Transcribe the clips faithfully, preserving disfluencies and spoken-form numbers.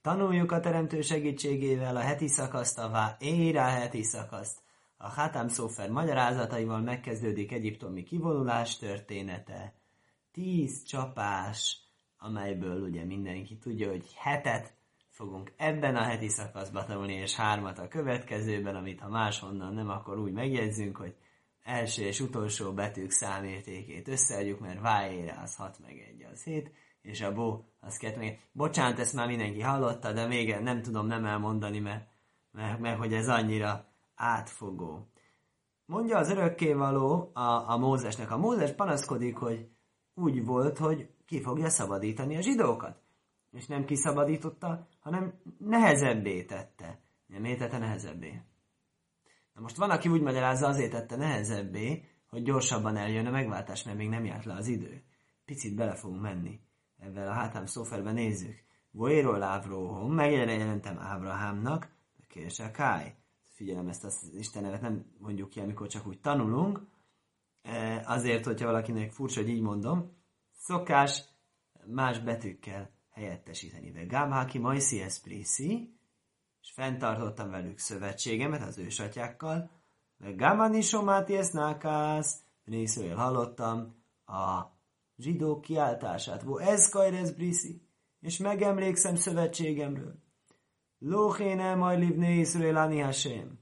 tanuljuk a teremtő segítségével a heti szakaszt, a vá érá heti szakaszt. A Hátam Szófer magyarázataival megkezdődik egyiptomi kivonulás története. Tíz csapás, amelyből ugye mindenki tudja, hogy hetet fogunk ebben a heti szakaszban tanulni, és hármat a következőben, amit ha máshonnan nem, akkor úgy megjegyzünk, hogy első és utolsó betűk számértékét összeadjuk, mert vájére az hat meg egy az hét, és a bó az kettő meg egy. Bocsánat, ezt már mindenki hallotta, de még nem tudom nem elmondani, mert, mert, mert hogy ez annyira átfogó. Mondja az örökkévaló a, a Mózesnek. A Mózes panaszkodik, hogy úgy volt, hogy ki fogja szabadítani a zsidókat. És nem kiszabadította, hanem nehezebbé tette. Nem értette nehezebbé. Na most van, aki úgy magyarázza, azért tette nehezebbé, hogy gyorsabban eljön a megváltás, mert még nem járt le az idő. Picit bele fogunk menni. Ebben a Hátam Szóferben nézzük. Voéról Ávróhom, megjelentem Ábrahámnak, kérse Káj. Figyelem, ezt az Isten nevet nem mondjuk ki, amikor csak úgy tanulunk. Azért, hogyha valakinek furcsa, hogy így mondom, szokás más betűkkel helyettesíteni. De Gámháki Majszi Eszprészi, és fenntartottam velük szövetségemet az ősatyákkal, de Gámani Somáti Esznákász, részéről hallottam a zsidók kiáltását. Vo ez kajrez briszi, és megemlékszem szövetségemről. Lóhéne majd livné Iszrael ani Hashem.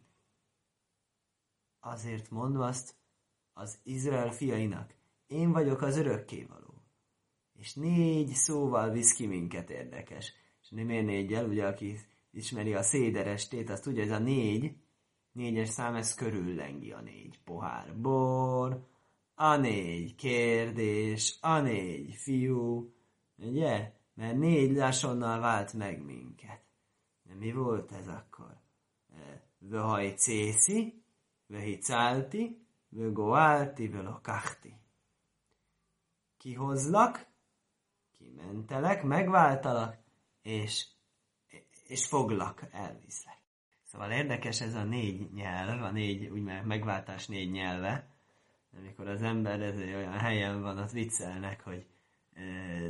Azért mondva azt az Izrael fiainak, én vagyok az örökkévaló. És négy szóval visz ki minket, érdekes. És nem miért négyel, ugye aki ismeri a széderestét, azt tudja, ez a négy, négyes szám, ez körüllengi a négy pohár bor, a négy kérdés, a négy fiú, ugye? Mert négy lásonnal vált meg minket. De mi volt ez akkor? Vöhaj cészi, vöhi cálti, vögoálti, völokachti. Kihozlak, kimentelek, megváltalak, és, és foglak, elviszlek. Szóval érdekes ez a négy nyelv, a négy, úgy megváltás négy nyelve. Amikor az ember ez olyan helyen van, ott viccelnek, hogy e,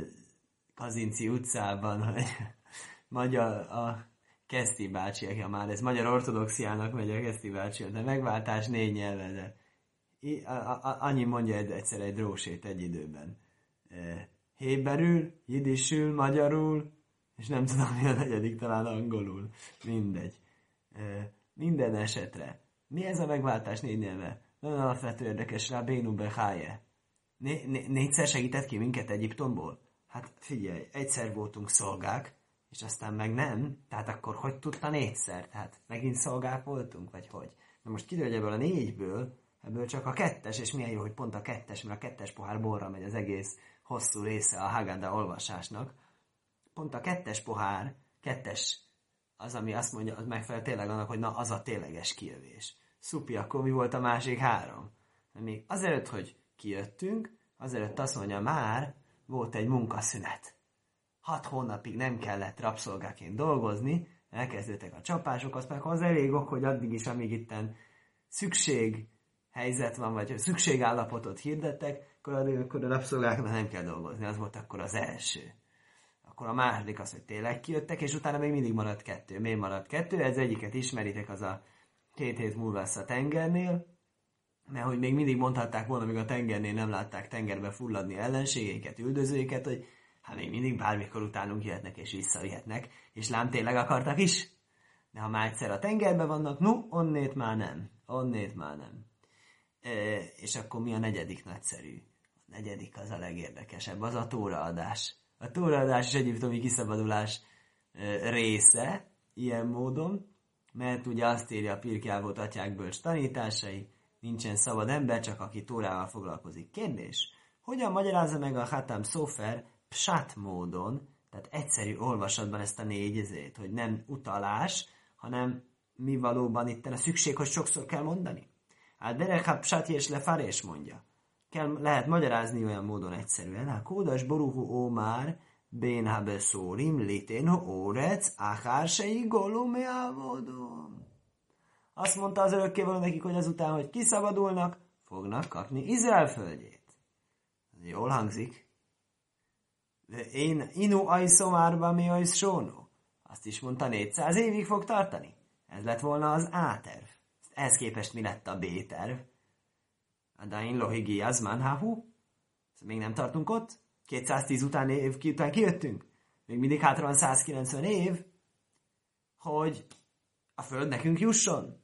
Kazinci utcában, hogy magyar, a Keszti bácsi, aki már ez magyar ortodoxiának megy a Keszti bácsi, de megváltás négy nyelve, de a, a, a, annyi mondja egyszer egy drósét egy időben. E, héberül, jidisül, magyarul, és nem tudom, mi a negyedik, talán angolul. Mindegy. E, minden esetre. Mi ez a megváltás négy nyelve? Nagyon alapvető érdekes rá, Bénu Beháje. Né- né- négyszer segített ki minket Egyiptomból? Hát figyelj, egyszer voltunk szolgák, és aztán meg nem, tehát akkor hogy tudta négyszer? Tehát megint szolgák voltunk, vagy hogy? Na most kiderül, hogy ebből a négyből, ebből csak a kettes, és milyen jó, hogy pont a kettes, mert a kettes pohár borra megy az egész hosszú része a Haggadah olvasásnak. Pont a kettes pohár, kettes az, ami azt mondja, az megfelel tényleg annak, hogy na, az a tényleges kijövés. Szupi, akkor mi volt a másik három? Még azelőtt, hogy kijöttünk, azelőtt azt mondja, már volt egy munkaszünet. Hat hónapig nem kellett rabszolgáként dolgozni, elkezdődtek a csapások, azt meg az elég ok, hogy addig is, amíg itten szükség helyzet van, vagy szükségállapotot hirdettek, akkor addig akkor a rabszolgáknak nem kell dolgozni. Az volt akkor az első. Akkor a második az, hogy tényleg kijöttek, és utána még mindig maradt kettő. Miért maradt kettő? Ez egyiket ismeritek, az a két hét múlva lesz a tengernél, mert hogy még mindig mondhatták volna, míg a tengernél nem látták tengerbe fulladni ellenségeiket, üldözőiket, hogy hát még mindig bármikor utánunk jöhetnek és visszavihetnek, és lám tényleg akartak is. De ha már egyszer a tengerben vannak, no, onnét már nem. Onnét már nem. E, és akkor mi a negyedik nagyszerű? A negyedik az a legérdekesebb, az a tóraadás. A tóraadás és egyiptomi kiszabadulás e, része, ilyen módon, mert ugye azt írja a Pirkei atyák bölcs tanításai, nincsen szabad ember, csak aki Tórával foglalkozik. Kérdés, hogyan magyarázza meg a Hátam Szófer psát módon, tehát egyszerű olvasatban ezt a négy ezét, hogy nem utalás, hanem mi valóban itt a szükség, hogy sokszor kell mondani? Hát derek psát és lefarés mondja. Kell, lehet magyarázni olyan módon egyszerűen. Hát kódas boruhu ómár, bén habeszórim, litén órec, áhársei golumé ávodom. Azt mondta az örökkévaló nekik, hogy azután, hogy kiszabadulnak, fognak kapni Izrael földjét. Jól hangzik. De én inu ajszomárba mi ajsz sónó. Azt is mondta, négyszáz évig fog tartani. Ez lett volna az A-terv. Ehhez képest mi lett a B-terv? Adain lohigi azman hahu. Még nem tartunk ott. kétszáztíz után év után kijöttünk. Még mindig hátra van százkilencven év, hogy a föld nekünk jusson.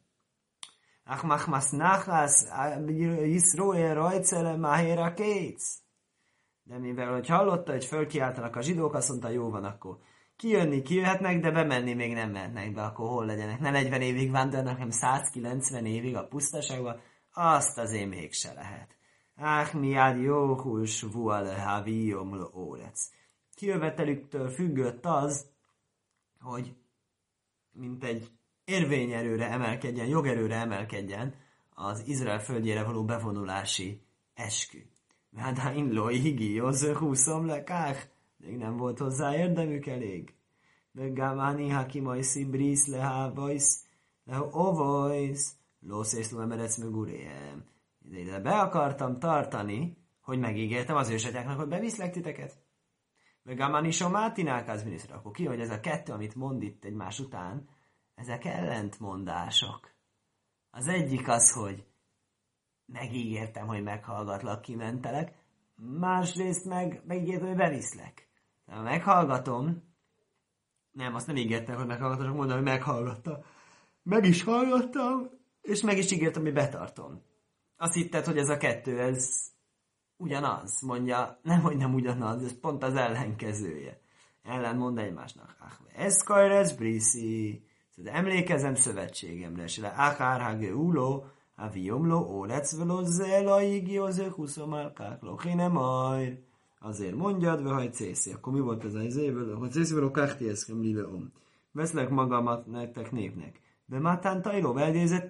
Ach machmas nachas Yisroel rajcele mahera kétsz. De mivel, hogy hallotta, hogy fölkiáltanak a zsidók, azt mondta, jó van, akkor kijönni kijöhetnek, de bemenni még nem mehetnek be, akkor hol legyenek. Ne negyven évig vándornak, hanem százkilencven évig a pusztaságban, azt azért mégse lehet. Ach miad jóhul svuale havijom lo órec. Kijövetelüktől függött az, hogy mint egy érvényerőre emelkedjen, jogerőre emelkedjen az Izrael földjére való bevonulási eskü. Hát ha inlói higi, józő húszom lekák, még nem volt hozzá érdemük elég. Megámáni, ha kimajszi brisz lehávajsz, leho ovojsz, lószész luemerec mögurém. De be akartam tartani, hogy megígértem az őseteknek, hogy beviszlek titeket. Megámáni somátinák az miniszter. Akkor ki, hogy ez a kettő, amit mond itt egymás után, ezek ellentmondások. Az egyik az, hogy megígértem, hogy meghallgatlak, kimentelek, másrészt meg megígértem, hogy beviszlek. De ha meghallgatom, nem, azt nem ígértem, hogy meghallgatom, csak mondom, hogy meghallgatta. Meg is hallgattam, és meg is ígértem, hogy betartom. Azt hitted, hogy ez a kettő, ez ugyanaz, mondja, nem, hogy nem ugyanaz, ez pont az ellenkezője. Ellen mond egymásnak. Ez kajrez briszi. Szóval emlékezem szövetségemre, és le akárhágő úló, aviomló, órecveló, zelaig, józő, huszomálkák, lochine majd. Azért mondjad, vagy hajt cészi. Akkor mi volt ez az évből? Hogy cészivől a káhtieszkem lileom. Veszlek magamat nektek népnek. De mátán tajló veldézett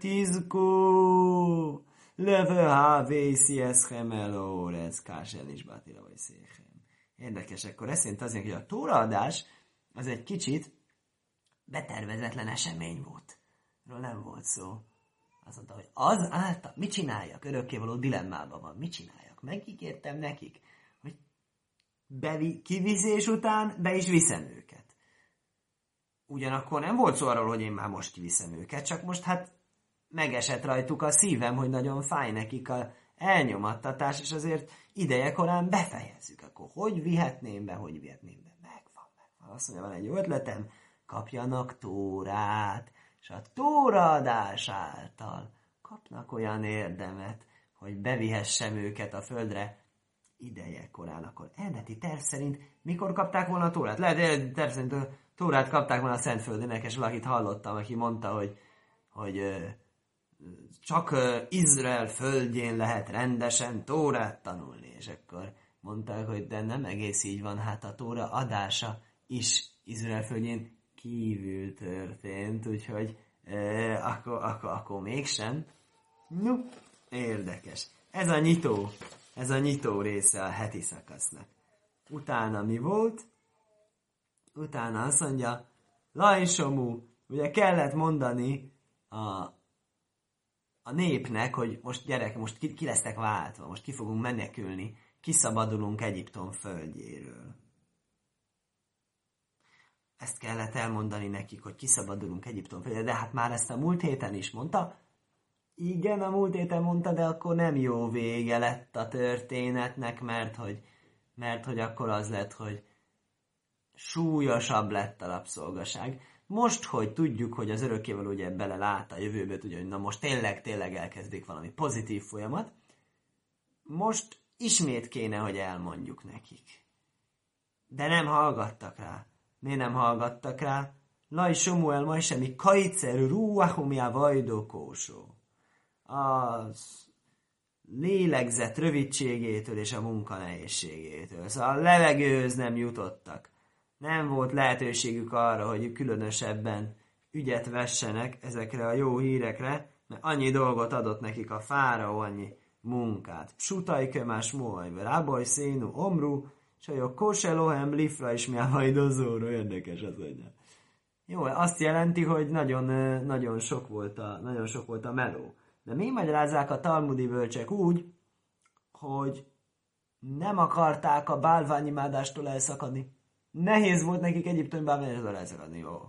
tízkó. Leve hávészi eszkem elórez. Kásel is bátira vagy széchem. Érdekes, akkor ez szerint azért, hogy a tóraadás az egy kicsit betervezetlen esemény volt. Ról nem volt szó. Azt mondta, hogy az által, mit csináljak? Örökkévaló dilemmában van. Mit csináljak? Megígértem nekik, hogy bevi, kivizés után be is viszem őket. Ugyanakkor nem volt szó arról, hogy én már most kiviszem őket, csak most hát megesett rajtuk a szívem, hogy nagyon fáj nekik a elnyomattatás, és azért ideje korán befejezzük. Akkor hogy vihetném be, hogy vihetném be? Megvan, megvan. Azt mondja, van egy jó ötletem, kapjanak Tórát, és a Tóraadás által kapnak olyan érdemet, hogy bevihessem őket a földre ideje korán. Akkor eredeti terv szerint mikor kapták volna a Tórát? Lehet, eredeti terv szerint a Tórát kapták volna a Szentföldének, és valakit hallottam, aki mondta, hogy, hogy ö, csak ö, Izrael földjén lehet rendesen Tórát tanulni, és akkor mondták, hogy de nem egész így van, hát a Tóra adása is Izrael földjén kívül történt, úgyhogy e, akkor, akkor, akkor mégsem. No, érdekes. Ez a nyitó, ez a nyitó része a heti szakasznak. Utána mi volt? Utána azt mondja, Lajsomú, ugye kellett mondani a, a népnek, hogy most gyerek, most ki, ki lesztek váltva, most ki fogunk menekülni, kiszabadulunk Egyiptom földjéről. Ezt kellett elmondani nekik, hogy kiszabadulunk Egyiptom földjéről, de hát már ezt a múlt héten is mondta. Igen, a múlt héten mondta, de akkor nem jó vége lett a történetnek, mert hogy, mert hogy akkor az lett, hogy súlyosabb lett a rabszolgaság. Most, hogy tudjuk, hogy az örökkévaló ugye bele lát a jövőbe, tudja, hogy na most tényleg, tényleg elkezdik valami pozitív folyamat, most ismét kéne, hogy elmondjuk nekik. De nem hallgattak rá. Miért nem hallgattak rá? Laj Somuel majd semmi kajcer ruahumja vajdokósó. Az lélegzet rövidségétől és a munkanehézségétől. Szóval a levegőhöz nem jutottak. Nem volt lehetőségük arra, hogy különösebben ügyet vessenek ezekre a jó hírekre, mert annyi dolgot adott nekik a fáraó, annyi munkát. Psutai kömás móajver, ábaj szénú omru, csajok koselohem lifra is mi a vajdozóra. Érdekes az, hogy jó, azt jelenti, hogy nagyon, nagyon, sok volt a, nagyon sok volt a meló. De mi magyarázzák a talmudi bölcsek úgy, hogy nem akarták a bálványimádástól elszakadni. nehéz volt nekik Egyiptomban menni, ez a lezagadni, jó.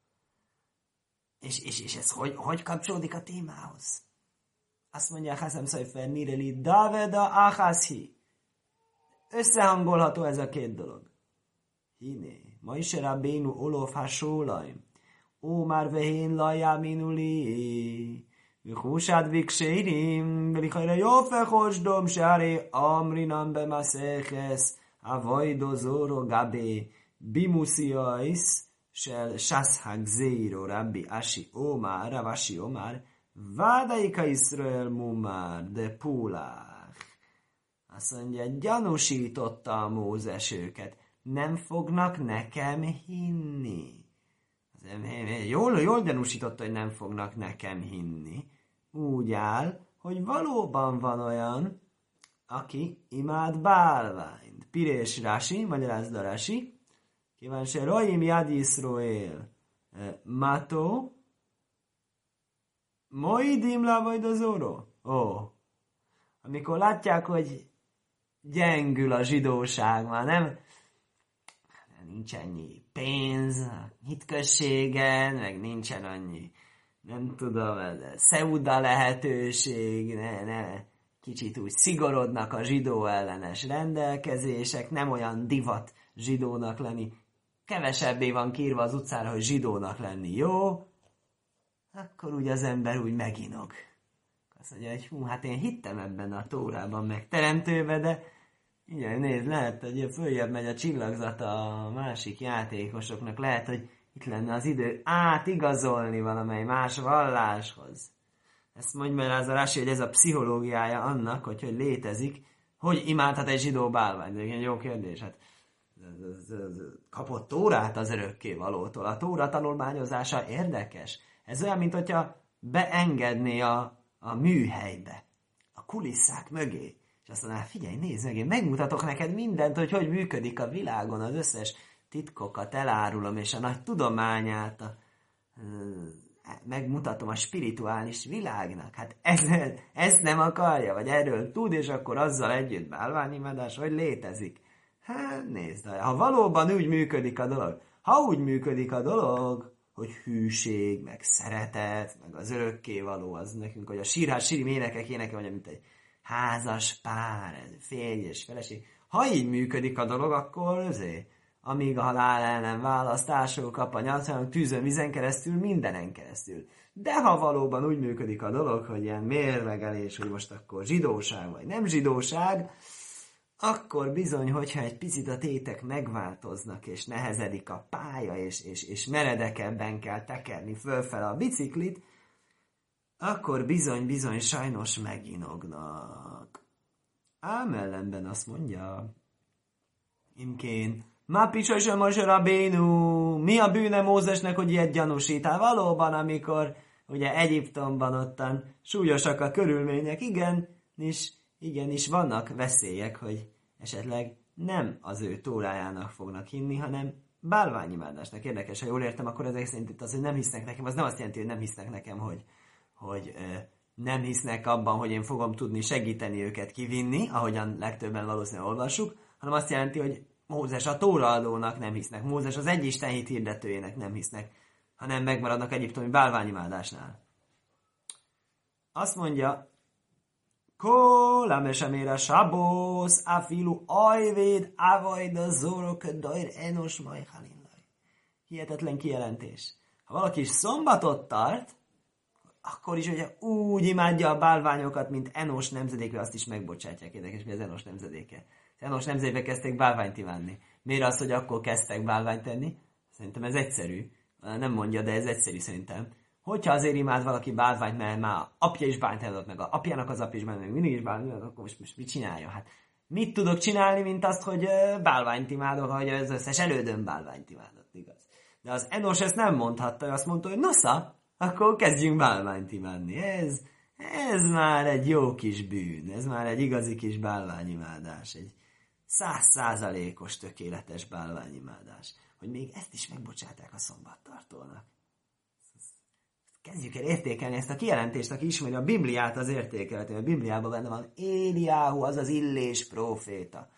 És, és, és ez hogy, hogy kapcsolódik a témához? Azt mondja Haszem Szajfer Nireli, Daveda Achaszhi. Összehangolható ez a két dolog. Hiné, ma is Rabbeinu Olof Hasólajm. Ó, már vehén lajjá minuli. Húsád vikseirim, velikajra jó fehosdom, sáré amrinam bemaszékesz, avajdó zóró gabé, bimusziais, sel sászhák zéiro, rabbi asi omár, ravasi omár, vádaika Iszrael mumár, de pulách. Azt mondja, gyanúsította a Mózes őket. Nem fognak nekem hinni. Jól, jól gyanúsította, hogy nem fognak nekem hinni. Úgy áll, hogy valóban van olyan, aki imád bálványt. Pirés Rási, magyarázd a Rási, kíváncsi, Roim Yad Yisroel, Mato, Moidim Lavajdozóró. Ó, amikor látják, hogy gyengül a zsidóság, már nem, nincs annyi pénz, hitközségen, meg nincsen annyi, nem tudom, szeuda lehetőség, ne, ne, kicsit úgy szigorodnak a zsidó ellenes rendelkezések, nem olyan divat zsidónak lenni, kevesebbé van kírva az utcára, hogy zsidónak lenni jó, akkor úgy az ember úgy meginog. Azt mondja, hogy hú, hát én hittem ebben a Tórában meg teremtőbe, de igen, nézd, lehet, hogy följebb megy a csillagzat a másik játékosoknak, lehet, hogy itt lenne az idő átigazolni valamely más valláshoz. Ezt mondja már az a Rási, hogy ez a pszichológiája annak, hogy, hogy létezik, hogy imádhat egy zsidó bálványt. De igen, jó kérdés, hát kapott Tórát az örökkévalótól. A Tóra tanulmányozása érdekes. Ez olyan, mint hogyha beengedné a, a műhelybe, a kulisszák mögé. És azt mondaná, figyelj, nézd meg, én megmutatok neked mindent, hogy hogy működik a világon, az összes titkokat elárulom, és a nagy tudományát, a, megmutatom a spirituális világnak. Hát ez, ezt nem akarja, vagy erről tud, és akkor azzal együtt bálványimádás, hogy létezik. Hát nézd, ha valóban úgy működik a dolog, ha úgy működik a dolog, hogy hűség, meg szeretet, meg az örökkévaló, az nekünk, hogy a sírhás sírim énekek éneke, vagy mint egy házas pár, férj és feleség. Ha így működik a dolog, akkor azért, amíg a halál ellen választásról kap a nyolcvanak tűzön, vizen keresztül, mindenen keresztül. De ha valóban úgy működik a dolog, hogy ilyen mérlegelés, hogy most akkor zsidóság vagy nem zsidóság, akkor bizony, hogyha egy picit a tétek megváltoznak, és nehezedik a pálya, és, és, és meredekebben kell tekerni fölfele a biciklit, akkor bizony-bizony sajnos meginognak. Ám ellenben azt mondja, imkén, má pisaj sem a Rabbeinu, mi a bűne Mózesnek, hogy ilyet gyanúsítál? Valóban, amikor ugye Egyiptomban ottan súlyosak a körülmények, igen, és igenis vannak veszélyek, hogy esetleg nem az ő tórájának fognak hinni, hanem bálványimádásnak. Érdekes, ha jól értem, akkor ezek szerint itt az, hogy nem hisznek nekem, az nem azt jelenti, hogy nem hisznek nekem, hogy, hogy ö, nem hisznek abban, hogy én fogom tudni segíteni őket kivinni, ahogyan legtöbben valószínűleg olvassuk, hanem azt jelenti, hogy Mózes a tóraadónak nem hisznek, Mózes az egy Isten hit hirdetőjének nem hisznek, hanem megmaradnak egyiptomi bálványimádásnál. Azt mondja, Kol amesamére sabosz, afilu ajvéd, avajda zorok, dajr enos majhalinlaj. Hihetetlen kijelentés. Ha valaki is szombatot tart, akkor is, hogyha úgy imádja a bálványokat, mint Enos nemzedékre, azt is megbocsátják. Érdekes, mi az Enos nemzedéke. Az Enos nemzedékbe kezdték bálványt imádni. Miért az, hogy akkor kezdtek bálványt tenni? Szerintem ez egyszerű. Nem mondja, de ez egyszerű szerintem. Hogyha azért imád valaki bálványt, mert már apja is bálványt adott, meg a apjának az apja is bálványt, meg mindig is bálványt, akkor most, most mit csinálja? Hát mit tudok csinálni, mint azt, hogy bálványt imádok, hogy az összes elődön bálványt imádott, igaz? De az Enos ezt nem mondhatta, azt mondta, hogy nosza, akkor kezdjünk bálványt imádni. Ez, ez már egy jó kis bűn, ez már egy igazi kis bálványimádás, egy száz százalékos tökéletes bálványimádás, hogy még ezt is megbocsátják a szombattartónak. Kezdjük el értékelni ezt a kijelentést, aki ismeri a Bibliát, az értékeleti, mert a Bibliában benne van Éliáhu, az az Illés próféta.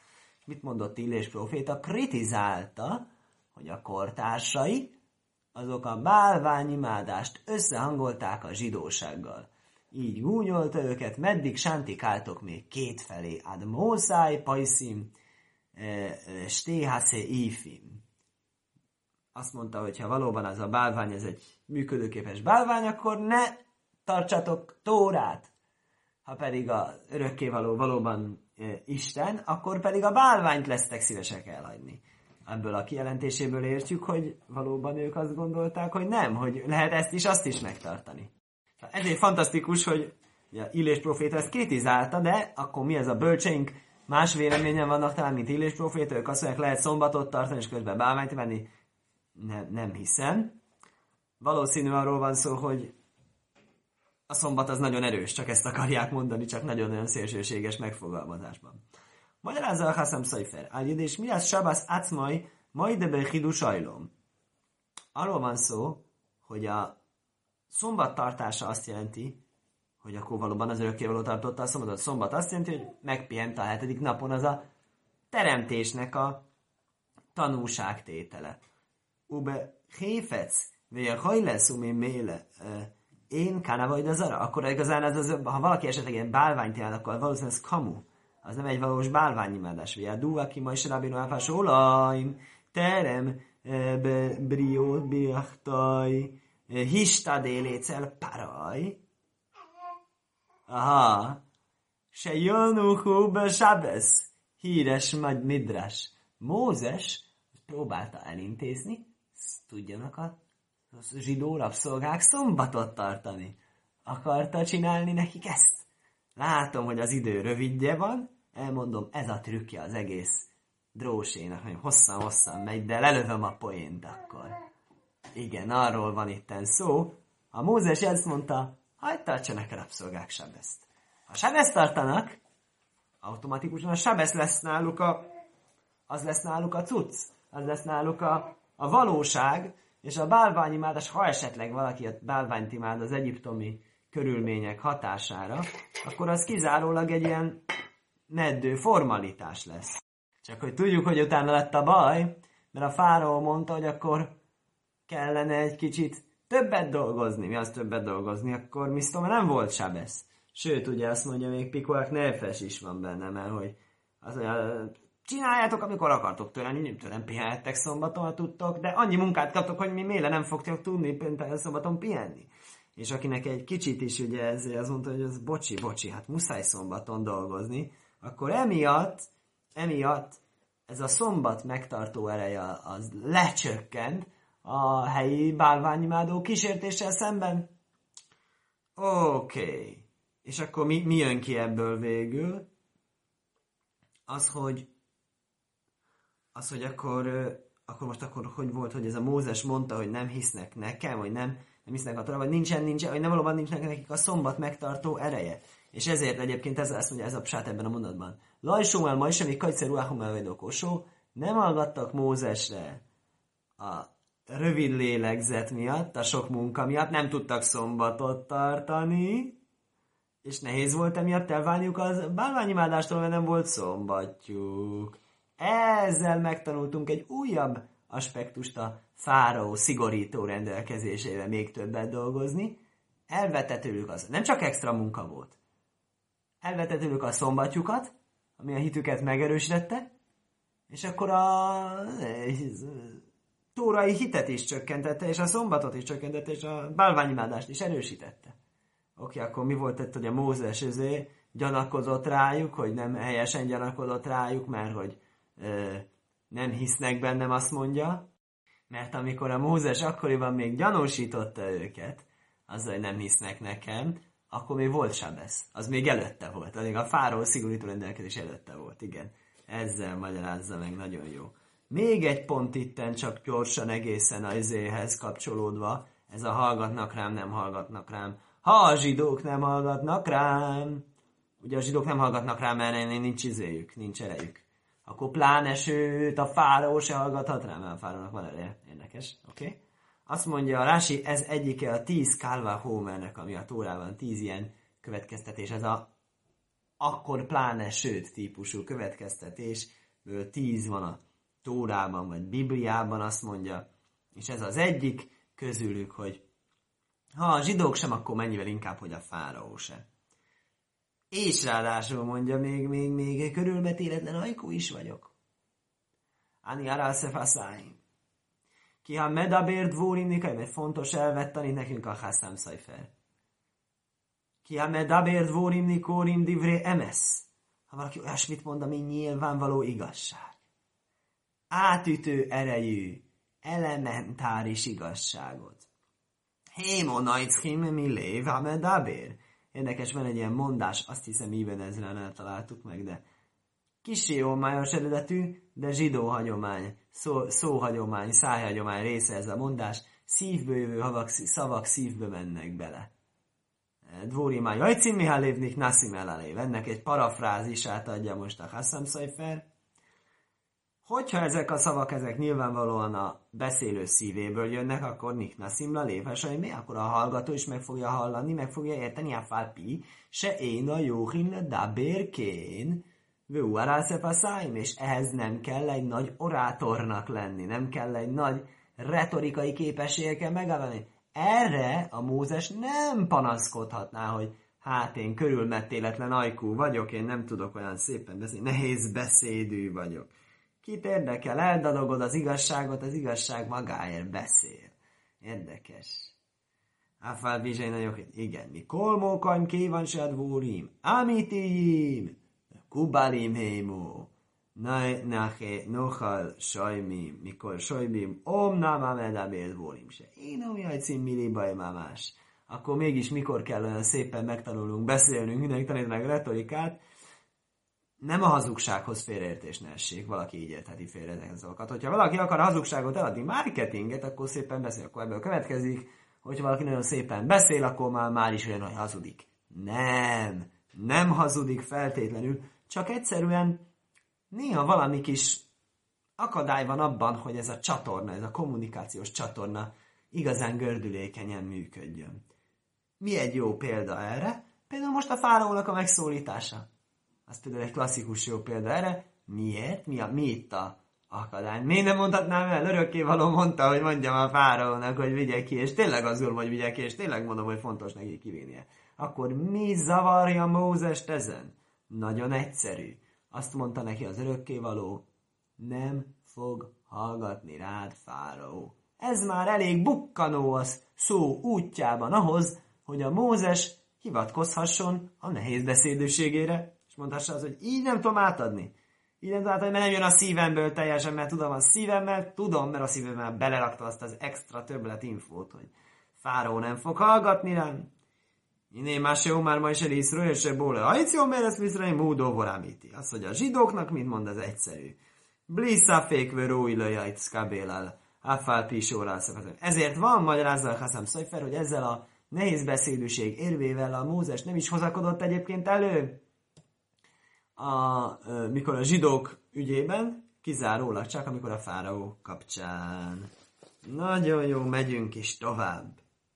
mit mondott Illés próféta? Kritizálta, hogy a kortársai azok a bálványimádást összehangolták a zsidósággal. Így gúnyolta őket, meddig sántikáltok még kétfelé, ad mószáj, pajszim, stéhase ífim. Azt mondta, hogy ha valóban az a bálvány, ez egy működőképes bálvány, akkor ne tartsatok Tórát. Ha pedig a örökkévaló valóban e, Isten, akkor pedig a bálványt lesztek szívesek elhagyni. Ebből a kijelentéséből értjük, hogy valóban ők azt gondolták, hogy nem, hogy lehet ezt is, azt is megtartani. Ezért fantasztikus, hogy ja, Illés próféta ezt kritizálta, de akkor mi ez a bölcseink? Más véleményen vannak talán, mint Illés próféta, ők azt mondják, lehet szombatot tartani, és közben bálványt venni. Nem, nem hiszem. Valószínű arról van szó, hogy a szombat az nagyon erős, csak ezt akarják mondani, csak nagyon-nagyon szélsőséges megfogalmazásban. Magyarázza a Hasszam Szajfer. Ágyid, és mi az Sabasz Acmai, Majdebe Hidus Ajlom. Arról van szó, hogy a szombat tartása azt jelenti, hogy akkor valóban az örökkévaló tartotta a szombatot. Szombat azt jelenti, hogy megpihent a hetedik napon, az a teremtésnek a tanúságtétele. Ube héfec, vagy a hajlesz, umi méle, én kána vagy az arra, akkor igazán ez az, ha valaki esetleg ilyen bálványt jelent, akkor valószínűleg ez kamu. Az nem egy valós bálványimádás. Vagy a dúva ki ma is rabinu áfás olajm, terem, briót, biachtaj, histadélécel paraj. Aha. Se jönuhu be sábesz. Híres majd midrás. Mózes próbálta elintézni, tudjanak a zsidó rabszolgák szombatot tartani. Akarta csinálni nekik ezt. Látom, hogy az idő rövidje van, elmondom, ez a trükkje az egész drósénak, hogy hosszan-hosszan megy, de lelövöm a poént akkor. Igen, arról van itten szó. A Mózes ezt mondta, hagyd tartsanak a rabszolgák sábeszt. Ha sábeszt tartanak, automatikusan a sábesz lesz náluk a, az lesz náluk a cucc, az lesz náluk a, a valóság, és a bálványimádás, ha esetleg valaki a bálványt imád az egyiptomi körülmények hatására, akkor az kizárólag egy ilyen meddő formalitás lesz. Csak hogy tudjuk, hogy utána lett a baj, mert a fáraó mondta, hogy akkor kellene egy kicsit többet dolgozni. Mi az többet dolgozni? Akkor misztom, nem volt sábesz. Sőt, ugye azt mondja, még Pikoák Nefes is van benne, mert hogy az, csináljátok, amikor akartok tőle, nem pihenhettek szombaton, ha tudtok, de annyi munkát kaptok, hogy mi méle nem fogtok tudni szombaton pihenni. És akinek egy kicsit is ugye ez, az mondta, hogy az bocsi, bocsi, hát muszáj szombaton dolgozni, akkor emiatt, emiatt ez a szombat megtartó ereje az lecsökkent a helyi bálványimádó kísértéssel szemben. Oké. Okay. És akkor mi, mi jön ki ebből végül? Az, hogy az, hogy akkor, akkor most akkor hogy volt, hogy ez a Mózes mondta, hogy nem hisznek nekem, vagy nem, nem hisznek a Tóra, vagy nincsen, nincsen, vagy nem valóban nincs nekik a szombat megtartó ereje. És ezért egyébként ez, ezt mondja ez a psát ebben a mondatban. Lajsó el ma is, amíg kajcer ruáhum elvedokosó, nem hallgattak Mózesre a rövid lélegzet miatt, a sok munka miatt, nem tudtak szombatot tartani, és nehéz volt emiatt elválniuk az bálványimádástól, mert nem volt szombatjuk. Ezzel megtanultunk egy újabb aspektust a fáraó szigorító rendelkezésére még többet dolgozni. Elvette tőlük az, nem csak extra munka volt. Elvette tőlük a szombatjukat, ami a hitüket megerősítette, és akkor a tórai hitet is csökkentette, és a szombatot is csökkentette, és a bálványimádást is erősítette. Oké, akkor mi volt itt, hogy a Mózes ezé gyanakodott rájuk, hogy nem helyesen gyanakodott rájuk, mert hogy ö, nem hisznek bennem, azt mondja. Mert amikor a Mózes akkoriban még gyanúsította őket, azzal, hogy nem hisznek nekem, akkor még volt sábesz. Az még előtte volt. Még a fáraó szigorító rendelkezés előtte volt, igen. Ezzel magyarázza meg, nagyon jó. Még egy pont itten, csak gyorsan egészen az izéhez kapcsolódva, ez a hallgatnak rám, nem hallgatnak rám. Ha a zsidók nem hallgatnak rám, ugye a zsidók nem hallgatnak rám, mert nincs izéjük, nincs erejük. Akkor pláne sőt, a fáraó se hallgathat rám, mert a fáraónak van ereje. Érdekes, oké? Okay? Azt mondja a Rási, ez egyike a tíz Kálvá Hómernek, ami a Tórában, tíz ilyen következtetés. Ez a akkor pláne sőt típusú következtetés tíz van a Tórában, vagy Bibliában, azt mondja, és ez az egyik közülük, hogy ha a zsidók sem, akkor mennyivel inkább, hogy a fáraó se. És ráadásul mondja, még, még, még körülmetéletlen ajkú is vagyok. Ani arálszefaszáim. Ki ha medabér dvórimnikai, mert fontos elvettani nekünk a Hasszám Szajfer. Ki ha medabér dvórimnikórim divré emesz. Ha valaki olyasmit mond, ami nyilvánvaló igazság. Átütő erejű, elementáris igazságot. Hémo najcchim mi lév ha medabér. Érdekes, van egy ilyen mondás, azt hiszem Ibn Ezrán eltaláltuk meg, de kissé homályos eredetű, de zsidó hagyomány, szó, szóhagyomány, szájhagyomány része ez a mondás, szívből jövő havak, szavak szívbe mennek bele. Dvórimá jajcim mihálévnik nasim elálév. Ennek egy parafrázisát adja most a Hasszám Szajfer. Hogyha ezek a szavak, ezek nyilvánvalóan a beszélő szívéből jönnek, akkor nik nasim lalév. Ha mi? Akkor a hallgató is meg fogja hallani, meg fogja érteni a fálpi, se én a jóhin dabérkén, vőuárálszefaszáim, és ehhez nem kell egy nagy orátornak lenni, nem kell egy nagy retorikai képességekkel megállani. Erre a Mózes nem panaszkodhatná, hogy hát én körülmettéletlen ajkú vagyok, én nem tudok olyan szépen beszélni, nehéz beszédű vagyok. Kit érdekel, eldadogod az igazságot, az igazság magáért beszél. Érdekes. Áfál bizsai nagyok, igen, mi kolmókaim kévan se advórim, amitim, kubalim hémó, naché nochal sajmim, mikor sajmim, omnám amedabél dvórim se. Én omjajcim milibaj mamás. Akkor mégis mikor kell olyan szépen megtanulnunk beszélnünk, mindenki tanít meg retorikát, nem a hazugsághoz félreértés ne essék, valaki így értheti félre ezeket az dolgokat. Hogyha valaki akar a hazugságot eladni, marketinget, akkor szépen beszél, akkor ebből következik, hogyha valaki nagyon szépen beszél, akkor már, már is olyan, hogy hazudik. Nem, nem hazudik feltétlenül, csak egyszerűen néha valami kis akadály van abban, hogy ez a csatorna, ez a kommunikációs csatorna igazán gördülékenyen működjön. Mi egy jó példa erre? Például most a fáraónak a megszólítása. Az például egy klasszikus jó példa erre. Miért? Mi, a, mi itt a akadály? Miért nem mondhatnám el? Örökkévaló mondta, hogy mondjam a fáraónak, hogy vigye ki, és tényleg azul, hogy vigye ki, és tényleg mondom, hogy fontos neki kivinnie. Akkor mi zavarja Mózest ezen? Nagyon egyszerű. Azt mondta neki az örökkévaló, nem fog hallgatni rád, fáraó. Ez már elég bukkanó az szó útjában ahhoz, hogy a Mózes hivatkozhasson a nehéz beszédőségére, és mondhassa az, hogy így nem tudom átadni. Így nem tudom átadni, mert nem jön a szívemből teljesen, mert tudom a szívemmel, tudom, mert a szívemmel belerakta azt az extra többlet infót, hogy fáraó nem fog hallgatni rám. Iné más jó már ma is el Iszrael se bóle. Ajc jó, mert ezt Iszrael módó vorámíti. Azt, hogy a zsidóknak, mint mond, ez egyszerű. Blisszafék vöróilajait szkabélál. Afál pisórál. Ezért van magyarázza a Hasszám Szajfer, hogy ezzel a nehéz beszédűség érvével a Mózes nem is hozakodott egyébként elő, a, mikor a zsidók ügyében, kizárólag csak, amikor a fáraó kapcsán. Nagyon jó, megyünk is tovább.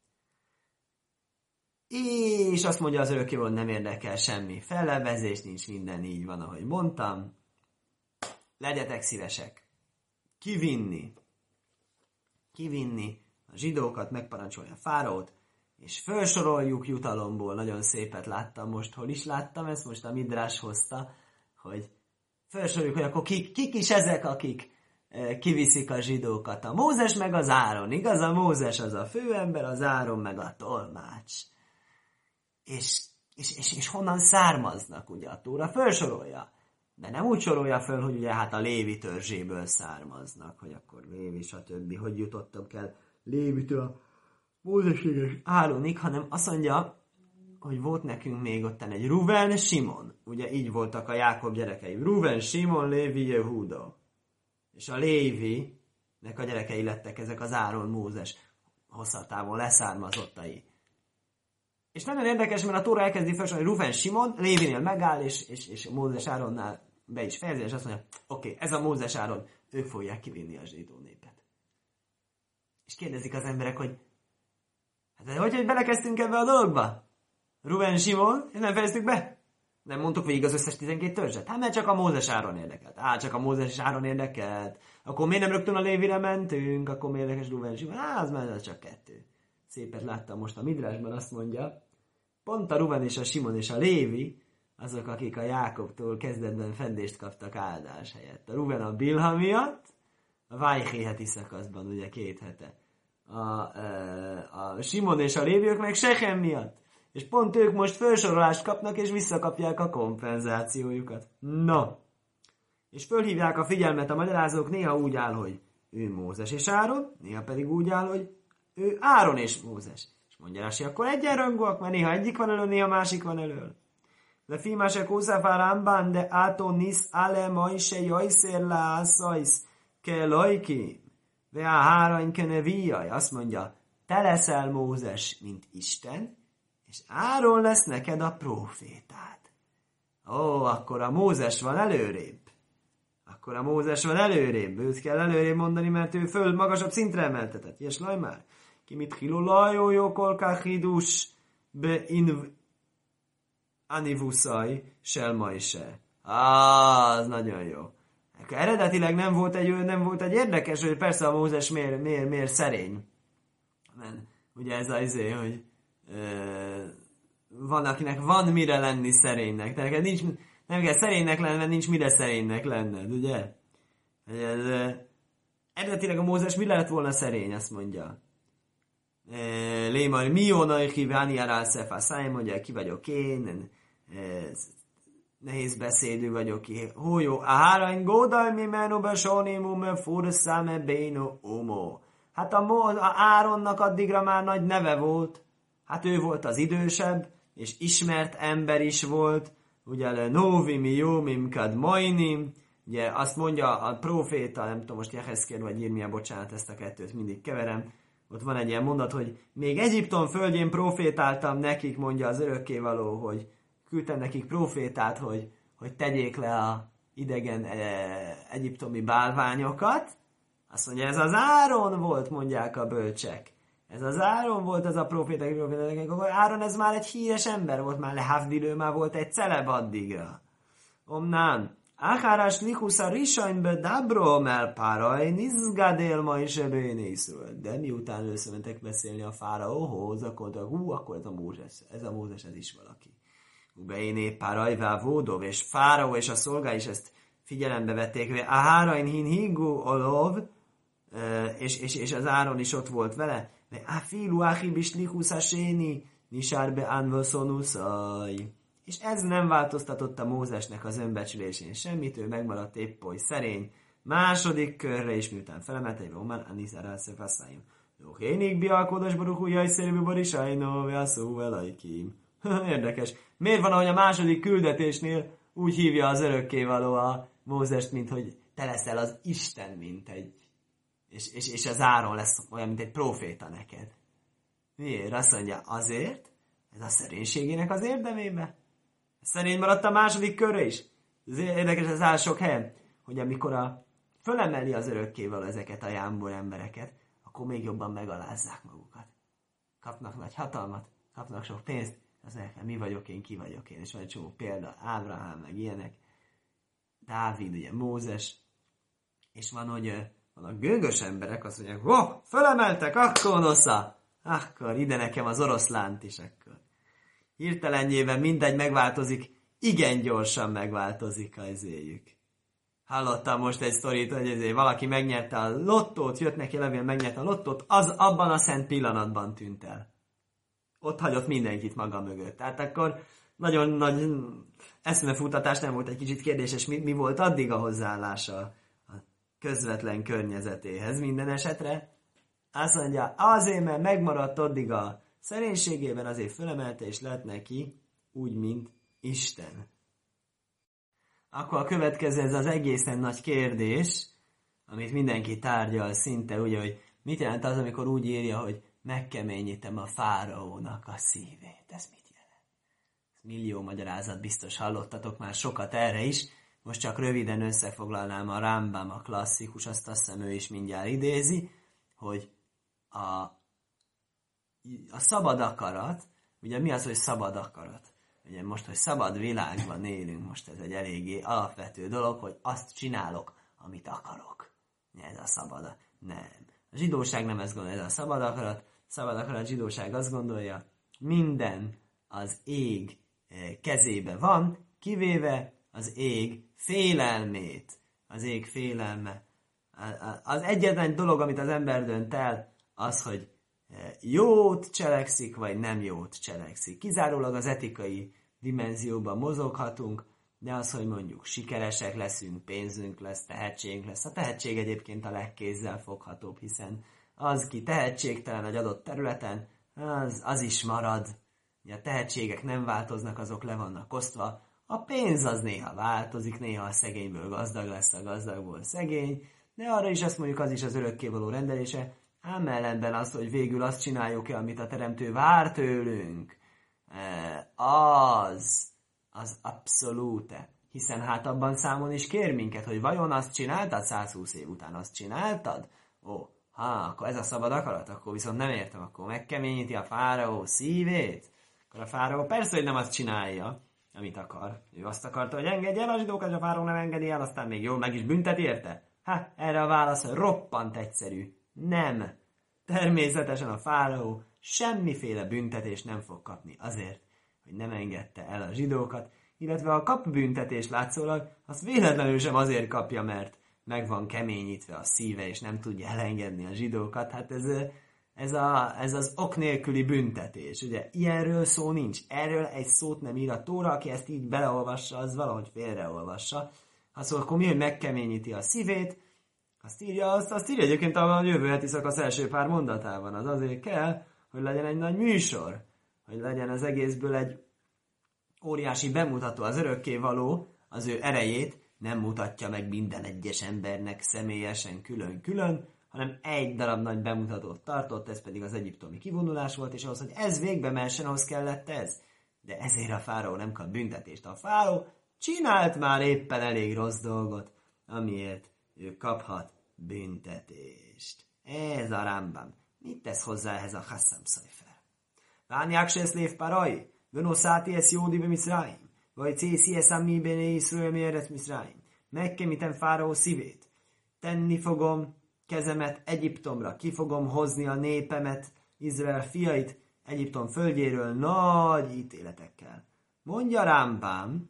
És azt mondja az örökkévaló, nem érdekel semmi. Fellebezés nincs, minden így van, ahogy mondtam. Legyetek szívesek. Kivinni. Kivinni a zsidókat, megparancsolja a fáraót, és felsoroljuk jutalomból. Nagyon szépet láttam most, hol is láttam ezt, most a Midrás hozta, hogy felsoroljuk, hogy akkor kik, kik is ezek, akik e, kiviszik a zsidókat. A Mózes meg az Áron. Igaz, a Mózes az a főember, az Áron meg a tolmács. És, és, és, és honnan származnak, ugye a Tóra felsorolja. De nem úgy sorolja föl, hogy ugye hát a Lévi törzséből származnak, hogy akkor Lévi, stb. Hogy jutottak el Lévitől a Mózeséges Áronig, hanem azt mondja, hogy volt nekünk még ottan egy Ruven, Simon. Ugye így voltak a Jákob gyerekei. Ruven, Simon, Lévi, Jehuda. És a Lévinek a gyerekei lettek ezek az Áron, Mózes hosszatávon leszármazottai. És nagyon érdekes, mert a Tóra elkezdi felsorolni Ruven, Simon, Lévinél megáll, és, és, és Mózes Áronnál be is fejezi, és azt mondja, oké, okay, ez a Mózes Áron, ők fogják kivinni a zsidó népet. És kérdezik az emberek, hogy hát hogy, hogy belekezdtünk ebbe a dologba? Ruven, Simon, és nem fejeztük be? Nem mondtuk végig az összes tizenkét törzset? Hát mert csak a Mózes Áron érdekelt. Á, csak a Mózes és Áron érdekelt. Akkor miért nem rögtön a Lévire mentünk? Akkor miért érdekes Ruben Simon? Á, az már csak kettő. Szépet láttam most a Midrásban, azt mondja, pont a Ruben és a Simon és a Lévi, azok, akik a Jákobtól kezdetben fendést kaptak áldás helyett. A Ruben a Bilha miatt, a Vájhé heti szakaszban, ugye két hete. A, a, a Simon és a Léviök meg Sechem miatt. És pont ők most felsorolást kapnak, és visszakapják a kompenzációjukat. No. És fölhívják a figyelmet a magyarázók, néha úgy áll, hogy ő Mózes és Áron, néha pedig úgy áll, hogy ő Áron és Mózes. És mondja Rási, akkor egyenrangúak, mert néha egyik van elől, néha másik van elől. De filmásek Hószafár Ámban, de Átonis ale majse jajszér lászajsz ke lajki, ve a hárainy kenevijaj. Azt mondja, te leszel Mózes, mint Isten, és Áron lesz neked a prófétád. Ó, akkor a Mózes van előrébb. Akkor a Mózes van előrébb. Őt kell előrébb mondani, mert ő föl magasabb szintre emeltetett. Ilyes laj már. Ki mit hilulajó jó kolkáhidus be in anivuszaj selmai se. Á, az nagyon jó. Eredetileg nem volt egy, nem volt egy érdekes, hogy persze a Mózes miért, miért, miért szerény. Mert ugye ez az izé, hogy ö, van, akinek van mire lenni szerénynek. Tehát neked nincs, nem kell szerénynek lenni, mert nincs mire szerénynek lenned, ugye? Ez, ö, eredetileg a Mózes mi lett volna szerény, azt mondja. Lémar miónai híváni arászefá száj, mondja, ki vagyok én, nehéz beszédű vagyok ki. Hú jó, a hárany gódaj mi menóbe sonémum furszáme béno umo. Hát a, Mo- a Áronnak addigra már nagy neve volt. Hát ő volt az idősebb, és ismert ember is volt. Ugye le novi mi jó mimkad majnim. Ugye azt mondja a próféta, nem tudom most Jehezkér vagy Irmia, bocsánat, ezt a kettőt mindig keverem. Ott van egy ilyen mondat, hogy még Egyiptom földjén profétáltam nekik, mondja az örökkévaló, hogy küldtem nekik profétát, hogy, hogy tegyék le a idegen e, egyiptomi bálványokat. Azt mondja, ez az Áron volt, mondják a bölcsek. Ez az Áron volt, ez a proféta, akkor Áron ez már egy híres ember volt, már lehavdilő, már volt egy celeb addigra. Omnán. Áhárás lichusza risajnbe dabro mel páraj, nizgadél ma is ebénészről. De miután összementek beszélni a fáraóhoz, akkor mondták, hú, akkor ez a Mózes, ez a Mózes, ez is valaki. Ubeiné párajvá vódov, és fáraó és a szolgái is ezt figyelembe vették. A hárain hin higgu olov, és, és, és az Áron is ott volt vele. A filu áhibis lichusza séni, nisárbe anvoszonuszaj. És ez nem változtatotta Mózesnek az önbecsülésén semmit, ő megmaradt épp oly szerény. Második körre is miután felemelt egy román, Anisarál szefaszáim. Jóhénik bialkódos barukú jajszerűbű borisajnó, vászó velajkím. Érdekes. Miért van, ahogy a második küldetésnél úgy hívja az örökkévaló a Mózest, mint hogy te leszel az Isten, mint egy... És, és, és az Áron lesz olyan, mint egy próféta neked. Miért? Azt mondja, azért, ez a szerénységének az érdemébe. Szerény maradt a második körre is. Ez érdekes, ez áll sok helyen, hogy amikor a fölemeli az örökkévaló ezeket a jámbor embereket, akkor még jobban megalázzák magukat. Kapnak nagy hatalmat, kapnak sok pénzt, az nekem mi vagyok én, ki vagyok én, és van egy csomó példa, Ábrahám, meg ilyenek, Dávid, ugye Mózes, és van, hogy vannak gőgös emberek, azt mondják, oh, fölemeltek, akkor nosza, akkor ide nekem az oroszlánt is, akkor. Hirtelenjében mindegy megváltozik, igen gyorsan megváltozik az éjjük. Hallottam most egy sztorit, hogy ezért valaki megnyerte a lottót, jött neki levél, megnyerte a lottót, az abban a szent pillanatban tűnt el. Ott hagyott mindenkit maga mögött. Tehát akkor nagyon nagy eszmefutatás nem volt, egy kicsit kérdéses, mi, mi volt addig a hozzáállása a közvetlen környezetéhez minden esetre. Azt mondja, azért, mert megmaradt addig a szerénységében, azért fölemelte, és lett neki úgy, mint Isten. Akkor a következő, ez az egészen nagy kérdés, amit mindenki tárgyal szinte, ugye, hogy mit jelent az, amikor úgy írja, hogy megkeményítem a fáraónak a szívét. Ez mit jelent? Millió magyarázat biztos hallottatok már sokat erre is. Most csak röviden összefoglalnám a Rambam, a klasszikus, azt azt hiszem ő is mindjárt idézi, hogy a, a szabad akarat, ugye mi az, hogy szabad akarat? ugye most, hogy szabad világban élünk, most ez egy eléggé alapvető dolog, hogy azt csinálok, amit akarok. Ez a szabad. Nem. A zsidóság nem ezt gondolja, ez a szabad akarat. Szabad akarat, zsidóság azt gondolja, minden az ég kezébe van, kivéve az ég félelmét. Az ég félelme. Az egyetlen dolog, amit az ember dönt el, az, hogy jót cselekszik, vagy nem jót cselekszik. Kizárólag az etikai dimenzióban mozoghatunk, de az, hogy mondjuk sikeresek leszünk, pénzünk lesz, tehetségünk lesz. A tehetség egyébként a legkézzel foghatóbb, hiszen az, ki tehetségtelen egy adott területen, az, az is marad. A tehetségek nem változnak, azok le vannak osztva. A pénz az néha változik, néha a szegényből gazdag lesz, a gazdagból szegény, de arra is azt mondjuk, az is az örökkévaló rendelése, ám ellenben az, hogy végül azt csináljuk-e, amit a Teremtő vár tőlünk, az, az abszolút. Hiszen hát abban számon is kér minket, hogy vajon azt csináltad százhúsz év után, azt csináltad? Ó, ha, akkor ez a szabad akarat, akkor viszont nem értem, akkor megkeményíti a fáraó szívét. Akkor a fáraó persze, hogy nem azt csinálja, amit akar. Ő azt akarta, hogy engedje el a zsidókat, és a fáraó nem engedi el, aztán még jól meg is büntet érte. Ha, erre a válasz roppant egyszerű. Nem. Természetesen a fáraó semmiféle büntetést nem fog kapni azért, hogy nem engedte el a zsidókat, illetve a kap büntetést látszólag, azt véletlenül sem azért kapja, mert meg van keményítve a szíve, és nem tudja elengedni a zsidókat. Hát ez, ez, a, ez az ok nélküli büntetés. Ugye ilyenről szó nincs. Erről egy szót nem ír a Tóra, aki ezt így beleolvassa, az valahogy félreolvassa. Ha szóval akkor mi, hogy megkeményíti a szívét, azt írja, azt, azt írja egyébként a jövő heti szakasz első pár mondatában. Az azért kell, hogy legyen egy nagy műsor, hogy legyen az egészből egy óriási bemutató, az örökkévaló, az ő erejét nem mutatja meg minden egyes embernek személyesen külön-külön, hanem egy darab nagy bemutatót tartott, ez pedig az egyiptomi kivonulás volt, és ahhoz, hogy ez végbe mehessen, ahhoz kellett ez. De ezért a fáraó nem kap büntetést. A fáraó csinált már éppen elég rossz dolgot, amiért ő kaphat büntetést. Ez a Rambam. Mit tesz hozzá ehhez a Chassam Sofer? Ványák se szlév parai, vönoszáti esz jódi be Miszráim, vagy cészi esz ammi bene Iszrael méret Miszráim. Megkemítem fáraó szívét. Tenni fogom kezemet Egyiptomra, ki fogom hozni a népemet, Izrael fiait, Egyiptom földjéről nagy ítéletekkel. Mondja Rambam,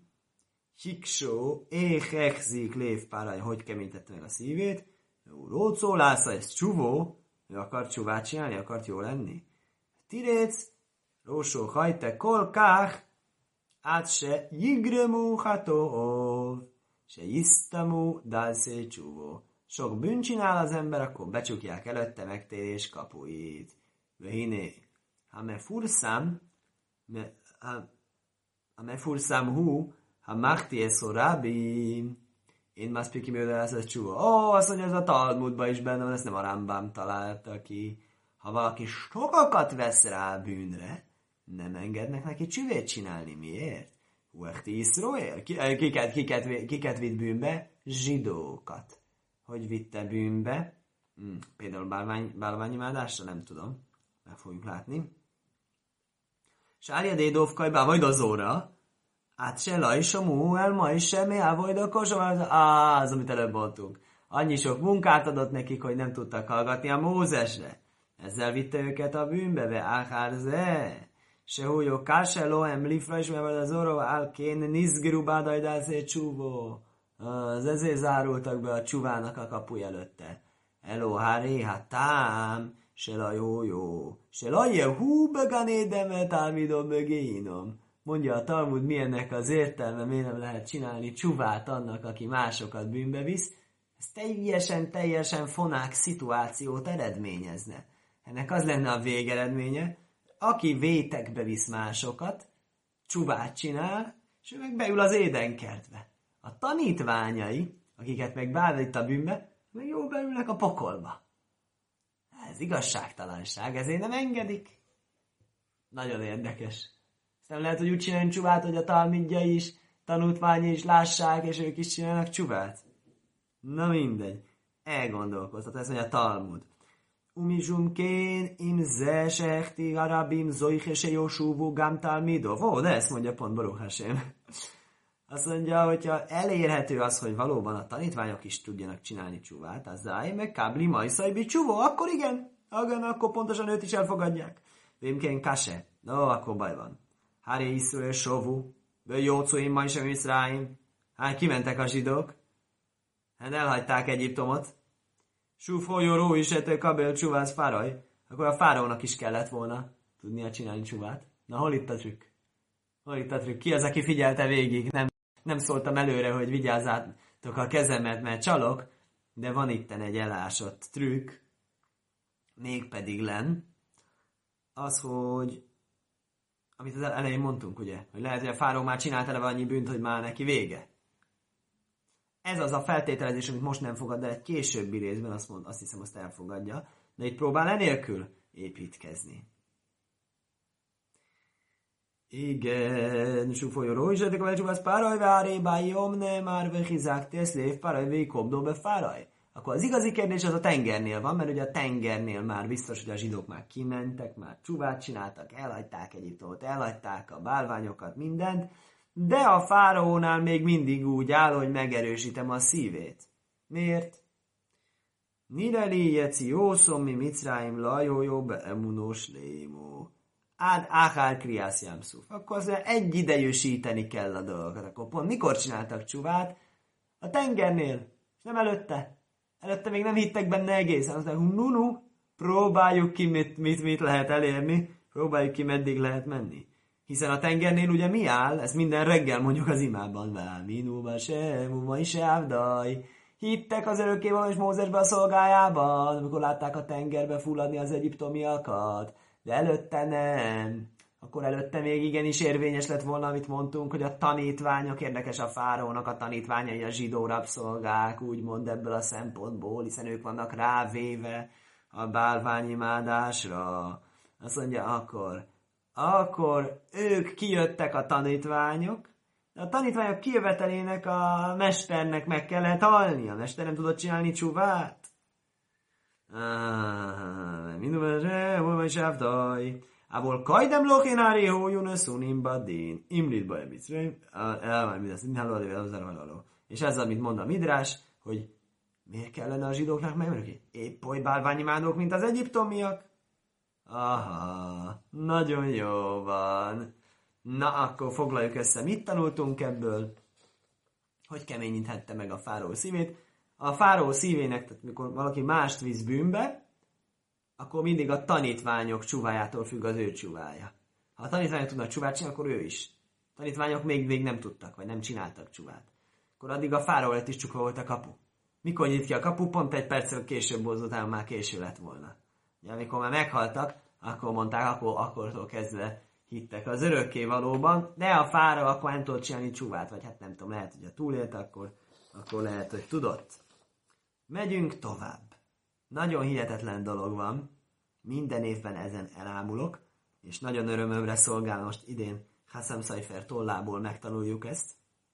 Hiksó, éhekzik lév páraj, hogy keményítette meg a szívét. Rócó lásza, ez csuvó, ő akart csuvát csinálni, akart jó lenni. Tiréc, rósó hajte kolkák, át se jigremú hatóv, se jisztamú dálszé csuvó. Sok bűn csinál az ember, akkor becsukják előtte megtérés kapuit. Vöhiné, ha me furszám, ha me furszám hú, ha machti eszó rábim, én már szpiki mőle lesz ez csúva. Ó, azt mondja, ez a Talmudban is benne van, ezt nem a Rambam találta ki. Ha valaki sokakat vesz rá bűnre, nem engednek neki csüvét csinálni. Miért? Uechti Iszroél. Kiket, kiket, kiket vitt bűnbe? Zsidókat. Hogy vitte bűnbe? Hmm, például bálvány, bálványimádásra? Nem tudom. Meg fogjuk látni. Sárja dédófkajbá, vagy dozóra. Hát se lajsomú, el ma is semmi, elvojd a kosom, á, az, amit előbb mondtunk. Annyi sok munkát adott nekik, hogy nem tudtak hallgatni a Mózesre. Ezzel vitte őket a bűnbe, be áhárze. Se hújó káse lohem lifra is, mert az orró álkén nizgru bádajdázé csúvó. Az ezért zárultak be a csúvának a kapuj előtte. Eló háré, hát tám, se lajó jó, se lajje hú beganédemet álmidom mögéinom. Mondja a Talmud, milyennek az értelme, miért nem lehet csinálni csuvát annak, aki másokat bűnbe visz. Ez teljesen, teljesen fonák szituációt eredményezne. Ennek az lenne a végeredménye, aki vétekbe visz másokat, csuvát csinál, és ő meg beül az édenkertbe. A tanítványai, akiket meg beállít a bűnbe, meg jól beülnek a pokolba. Ez igazságtalanság, ezért nem engedik. Nagyon érdekes. Nem lehet, hogy úgy csinálni csuvát, hogy a talmidjai is, tanítványai is lássák, és ők is csinálnak csuvát. Na mindegy. Elgondolkoztat, ez mondja a Talmud. Umizsumkén im zesechti arabim zoichese jósúvú gámtál midov. Ó, de ezt mondja pont Baruch Hashem. Azt mondja, hogyha elérhető az, hogy valóban a tanítványok is tudjanak csinálni csuvát, az záj, meg kábli majszajbi csuvó, akkor igen, igen, akkor pontosan őt is elfogadják. Vémkén kase. No, akkor baj van. Hári Iszrael sovú, bőjócóim majd sem Iszráim. Hát kimentek a zsidók. Hát elhagyták Egyiptomot. Súfolyóró is ető kabel csuvász fáraj. Akkor a fáraónak is kellett volna tudnia csinálni csuvát. Na, hol itt a trükk? Hol itt a trükk? Ki az, aki figyelte végig? Nem, nem szóltam előre, hogy vigyázzátok a kezemet, mert csalok, de van itten egy elásott trükk, mégpedig len, az, hogy amit az elején mondtunk, ugye, hogy lehet, hogy a fáraó már csinált eleve annyi bűnt, hogy már neki vége. Ez az a feltételezés, amit most nem fogad, de egy későbbi részben azt, mond, azt hiszem, azt elfogadja, de itt próbál enélkül építkezni. Igen, súfolyó is, hogy a csuvasz páraj, váré, bájom, ne már vechizák tészlév, páraj, végkobdó be fáraj. Akkor az igazi kérdés az a tengernél van, mert ugye a tengernél már biztos, hogy a zsidók már kimentek, már csuvát csináltak, elhagyták Egyiptomot, elhagyták a bálványokat, mindent, de a fáraónál még mindig úgy áll, hogy megerősítem a szívét. Miért? Nireli jeci jószom mi micráim lajójó be emunós lémó. Ád áhál kriász jámszúf. Akkor azért egyidejűsíteni kell a dolgokat. Akkor pont mikor csináltak csuvát? A tengernél. És nem előtte. Előtte még nem hittek benne egészen. Azt mondták, nu-nu, próbáljuk ki, mit, mit, mit lehet elérni, próbáljuk ki, meddig lehet menni. Hiszen a tengernél ugye mi áll? Ezt minden reggel mondjuk az imában. Minúba se, muma is ávdaj. Hittek az örökkévaló és Mózesbe a szolgájában, amikor látták a tengerbe fulladni az egyiptomiakat. De előtte nem. Akkor előtte még igenis érvényes lett volna, amit mondtunk, hogy a tanítványok, érdekes a fáraónak a tanítványai a zsidó rabszolgák, úgymond ebből a szempontból, hiszen ők vannak rávéve a bálványimádásra. Azt mondja, akkor, akkor ők kijöttek a tanítványok, de a tanítványok kijövetelének a mesternek meg kellett halni. A mester nem tudott csinálni csuvát. Mindenre, hol van is ávdaj. Ából kajdem lokénári hójún a szunimba dén. Imrit baj mitzrém. Elmár mindez, és ez, amit mond a Midrás, hogy miért kellene a zsidóknak megmondani? Épp oly bálványimádók, mint az egyiptomiak. Aha, nagyon jó van. Na, akkor foglaljuk össze, mit tanultunk ebből, hogy keményíthette meg a fáraó szívét. A fáraó szívének, tehát mikor valaki mást visz bűnbe, akkor mindig a tanítványok csuvájától függ az ő csuvája. Ha a tanítványok tudnak csuvát csinálni, akkor ő is. A tanítványok még, még nem tudtak, vagy nem csináltak csuvát. Akkor addig a fáraó lett is csukva volt a kapu. Mikor nyit ki a kapu? Pont egy perccel később, azután már késő lett volna. Ugye, amikor már meghaltak, akkor mondták, akkor, akkortól kezdve hittek az örökkévalóban, de a fáraó akkor nem tudott csinálni csuvát, vagy hát nem tudom, lehet, hogy a túlélt, akkor, akkor lehet, hogy tudott. Megyünk tovább. Nagyon hihetetlen dolog van. Minden évben ezen elámulok, és nagyon örömömre szolgál most idén Hassam Szajfer tollából megtanuljuk ezt.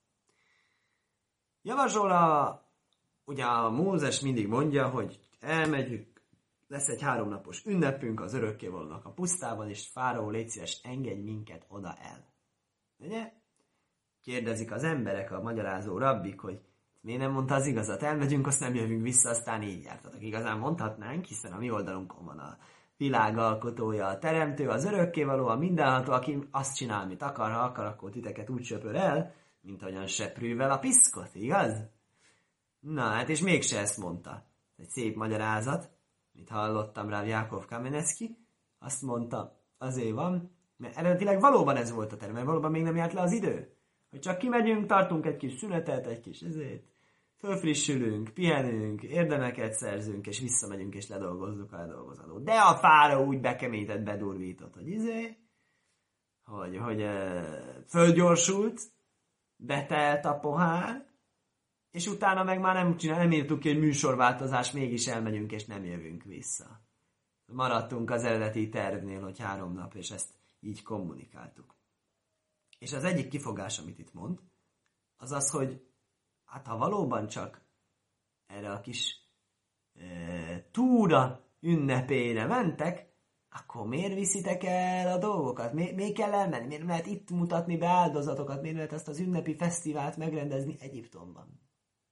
Javasol a... Ugye a Mózes mindig mondja, hogy elmegyünk, lesz egy háromnapos ünnepünk az örökkévalónak a pusztában, és fáraó, légy szíves, engedj minket oda el. Ugye? Kérdezik az emberek, a magyarázó rabbik, hogy miért nem mondta az igazat, elmegyünk, azt nem jövünk vissza, aztán így jártatok. Igazán mondhatnánk, hiszen a mi oldalunkon van a világ alkotója, a teremtő, az örökkévaló, a mindenható, aki azt csinál, amit akar, ha akar, akkor titeket úgy söpör el, mint ahogyan seprűvel a piszkot, igaz? Na, hát és mégse ezt mondta. Egy szép magyarázat, amit hallottam rá Jákov Kameneszki, azt mondta, azért van, mert eredetileg valóban ez volt a terem, mert valóban még nem járt le az idő. Hogy csak kimegyünk, tartunk egy kis szünetet, egy kis ezért, fölfrissülünk, pihenünk, érdemeket szerzünk, és visszamegyünk, és ledolgozzuk a ledolgozadót. De a fáraó úgy bekeményített, bedurvított, hogy izé, hogy, hogy e, fölgyorsult, betelt a pohár, és utána meg már nem csinál, nem írtuk ki, hogy műsorváltozás, mégis elmegyünk, és nem jövünk vissza. Maradtunk az eredeti tervnél, hogy három nap, és ezt így kommunikáltuk. És az egyik kifogás, amit itt mond, az az, hogy hát ha valóban csak erre a kis e, túra ünnepére mentek, akkor miért viszitek el a dolgokat? Mi, miért kell elmenni? Miért lehet itt mutatni be áldozatokat? Miért lehet ezt az ünnepi fesztivált megrendezni Egyiptomban?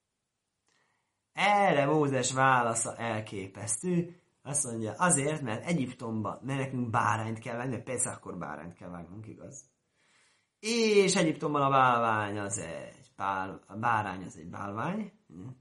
Erre Mózes válasza elképesztő. Azt mondja, azért, mert Egyiptomban, mert nekünk bárányt kell vágni, persze akkor bárányt kell vágnunk, igaz? És Egyiptomban a bálvány az egy bál, a bárány az egy bálvány.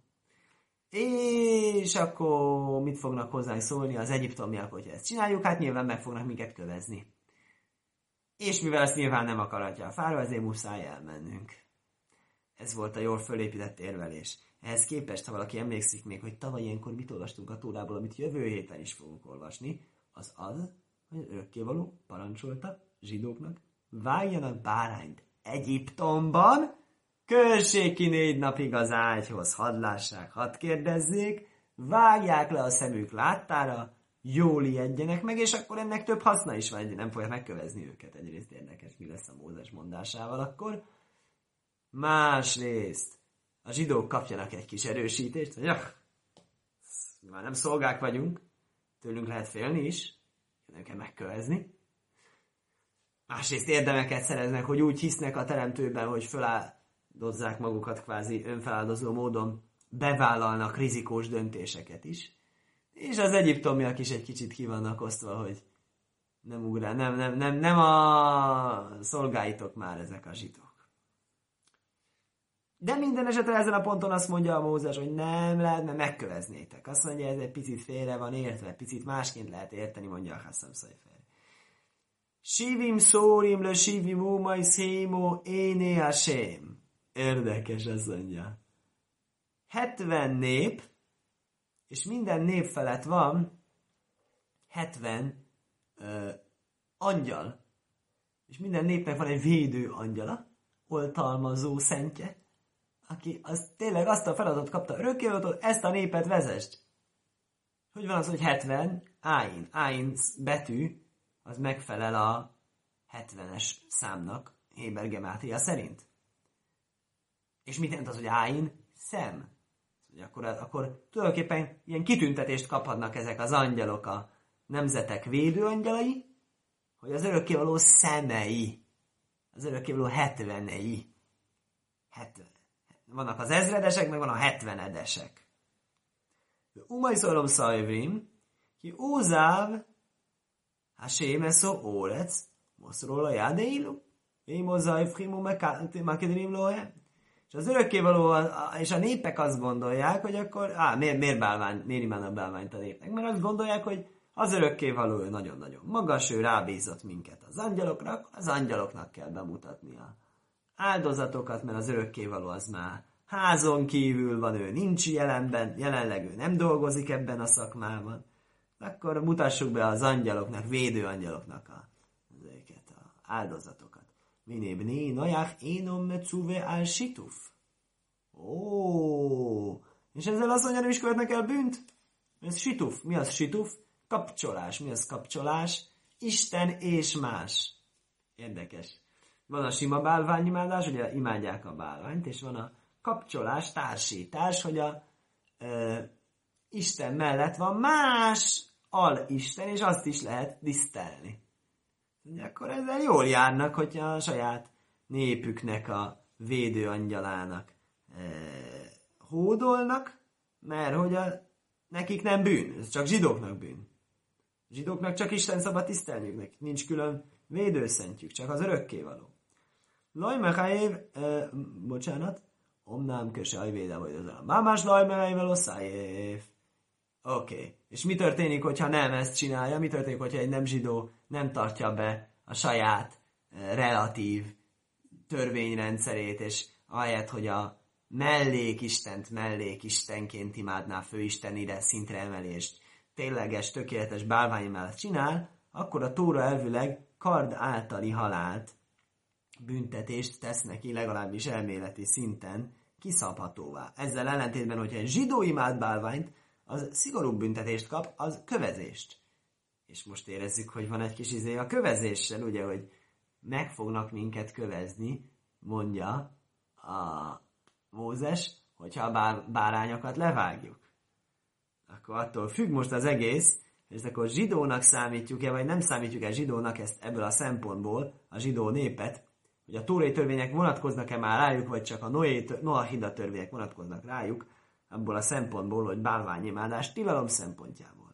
És akkor mit fognak hozzánk szólni az egyiptomiak, hogyha ezt csináljuk? Hát nyilván meg fognak minket kövezni. És mivel ezt nyilván nem akaratja a fáraó, ezért muszáj elmennünk. Ez volt a jól fölépített érvelés. Ehhez képest, ha valaki emlékszik még, hogy tavaly ilyenkor mit olvastunk a Tórából, amit jövő héten is fogunk olvasni, az az, hogy örökkévaló parancsolta zsidóknak, vágjanak bárányt Egyiptomban, kössék ki négy napig az ágyhoz, hadd lássák, hadd kérdezzék, vágják le a szemük láttára, jól ijedjenek meg, és akkor ennek több haszna is van, nem fogják megkövezni őket. Egyrészt érdekes, mi lesz a Mózes mondásával akkor. Másrészt a zsidók kapjanak egy kis erősítést, hogy ja, már nem szolgák vagyunk, tőlünk lehet félni is, nem kell megkövezni. Másrészt érdemeket szereznek, hogy úgy hisznek a teremtőben, hogy feláldozzák magukat kvázi önfeláldozó módon, bevállalnak rizikós döntéseket is. És az egyiptomiak is egy kicsit ki vannak osztva, hogy nem ugrál, nem, nem, nem, nem a szolgáitok már ezek a zsidók. De minden esetre ezen a ponton azt mondja a Mózes, hogy nem lehetne megköveznétek. Azt mondja, ez egy picit félre van értve, picit másként lehet érteni, mondja a Hasszam Szajfer. Sivim szórim le sivim umai szémo éné hasém. Érdekes, azt mondja. hetven nép, és minden nép felett van hetven ö, angyal. És minden népnek van egy védő angyala, oltalmazó szentje, aki az tényleg azt a feladatot kapta örökkévalótól, ezt a népet vezest. Hogy van az, hogy hetven? Áin. Áin betű, az megfelel a hetvenes számnak, Héber gemátria szerint. És mit jelent az, hogy áin? Szem. Akkor, akkor tulajdonképpen ilyen kitüntetést kaphatnak ezek az angyalok, a nemzetek védőangyalai, hogy az örökkévaló szemei, az örökkévaló hetvenei. hetven. Vannak az ezredesek, meg van a hetvenedesek. Umai szolom szajvrim, ki ózáv, Hashem eszó órec, moszról a jádeilu, én mozzaj frimu makedrim lohe. És az örökkévaló, és a népek azt gondolják, hogy akkor, á, miért, miért, bálvány, miért imádnak bálványt a népnek? Mert azt gondolják, hogy az örökkévaló ő nagyon-nagyon magas, ő rábízott minket az angyalokra, az angyaloknak kell bemutatni a áldozatokat, mert az örökkévaló az már házon kívül van, ő nincs jelenben, jelenleg ő nem dolgozik ebben a szakmában. Akkor mutassuk be az angyaloknak, védő angyaloknak a, ezeket a áldozatokat. Minébni, najach, énom metzuve al situf. Ó, és ezzel azt mondja, nem is követnek el bűnt? Ez situf. Mi az situf? Kapcsolás. Mi az kapcsolás? Isten és más. Érdekes. Van a sima bálványimádás, ugye imádják a bálványt, és van a kapcsolás, társítás, hogy a ö, Isten mellett van más al-Isten, és azt is lehet tisztelni. Akkor ezzel jól járnak, hogyha a saját népüknek a védő angyalának e, hódolnak, mert hogy a, nekik nem bűn, ez csak zsidóknak bűn. Zsidóknak csak Isten szabad tisztelniük, nekik nincs külön védőszentjük, csak az örökkévaló. Lajmeháév, e, bocsánat, omnám köse ajvéde vagy az a mámás lajmeháével oszájév. Oké. Okay. És mi történik, hogyha nem ezt csinálja? Mi történik, hogyha egy nem zsidó nem tartja be a saját eh, relatív törvényrendszerét, és ahelyett, hogy a mellékistent mellékistenként imádná főistenire szintre emelést, tényleges, tökéletes bálványimádat csinál, akkor a Tóra elvileg kard általi halált, büntetést tesz neki legalábbis elméleti szinten kiszabhatóvá. Ezzel ellentétben, hogyha egy zsidó imád bálványt, az szigorúbb büntetést kap, az kövezést. És most érezzük, hogy van egy kis izé a kövezéssel, ugye, hogy meg fognak minket kövezni, mondja a Mózes, hogyha a bár, bárányokat levágjuk. Akkor attól függ most az egész, és akkor zsidónak számítjuk-e, vagy nem számítjuk-e zsidónak ezt ebből a szempontból, a zsidó népet, hogy a tórai törvények vonatkoznak-e már rájuk, vagy csak a Noahida törvények vonatkoznak rájuk, abból a szempontból, hogy bálványimádás tilalom szempontjából.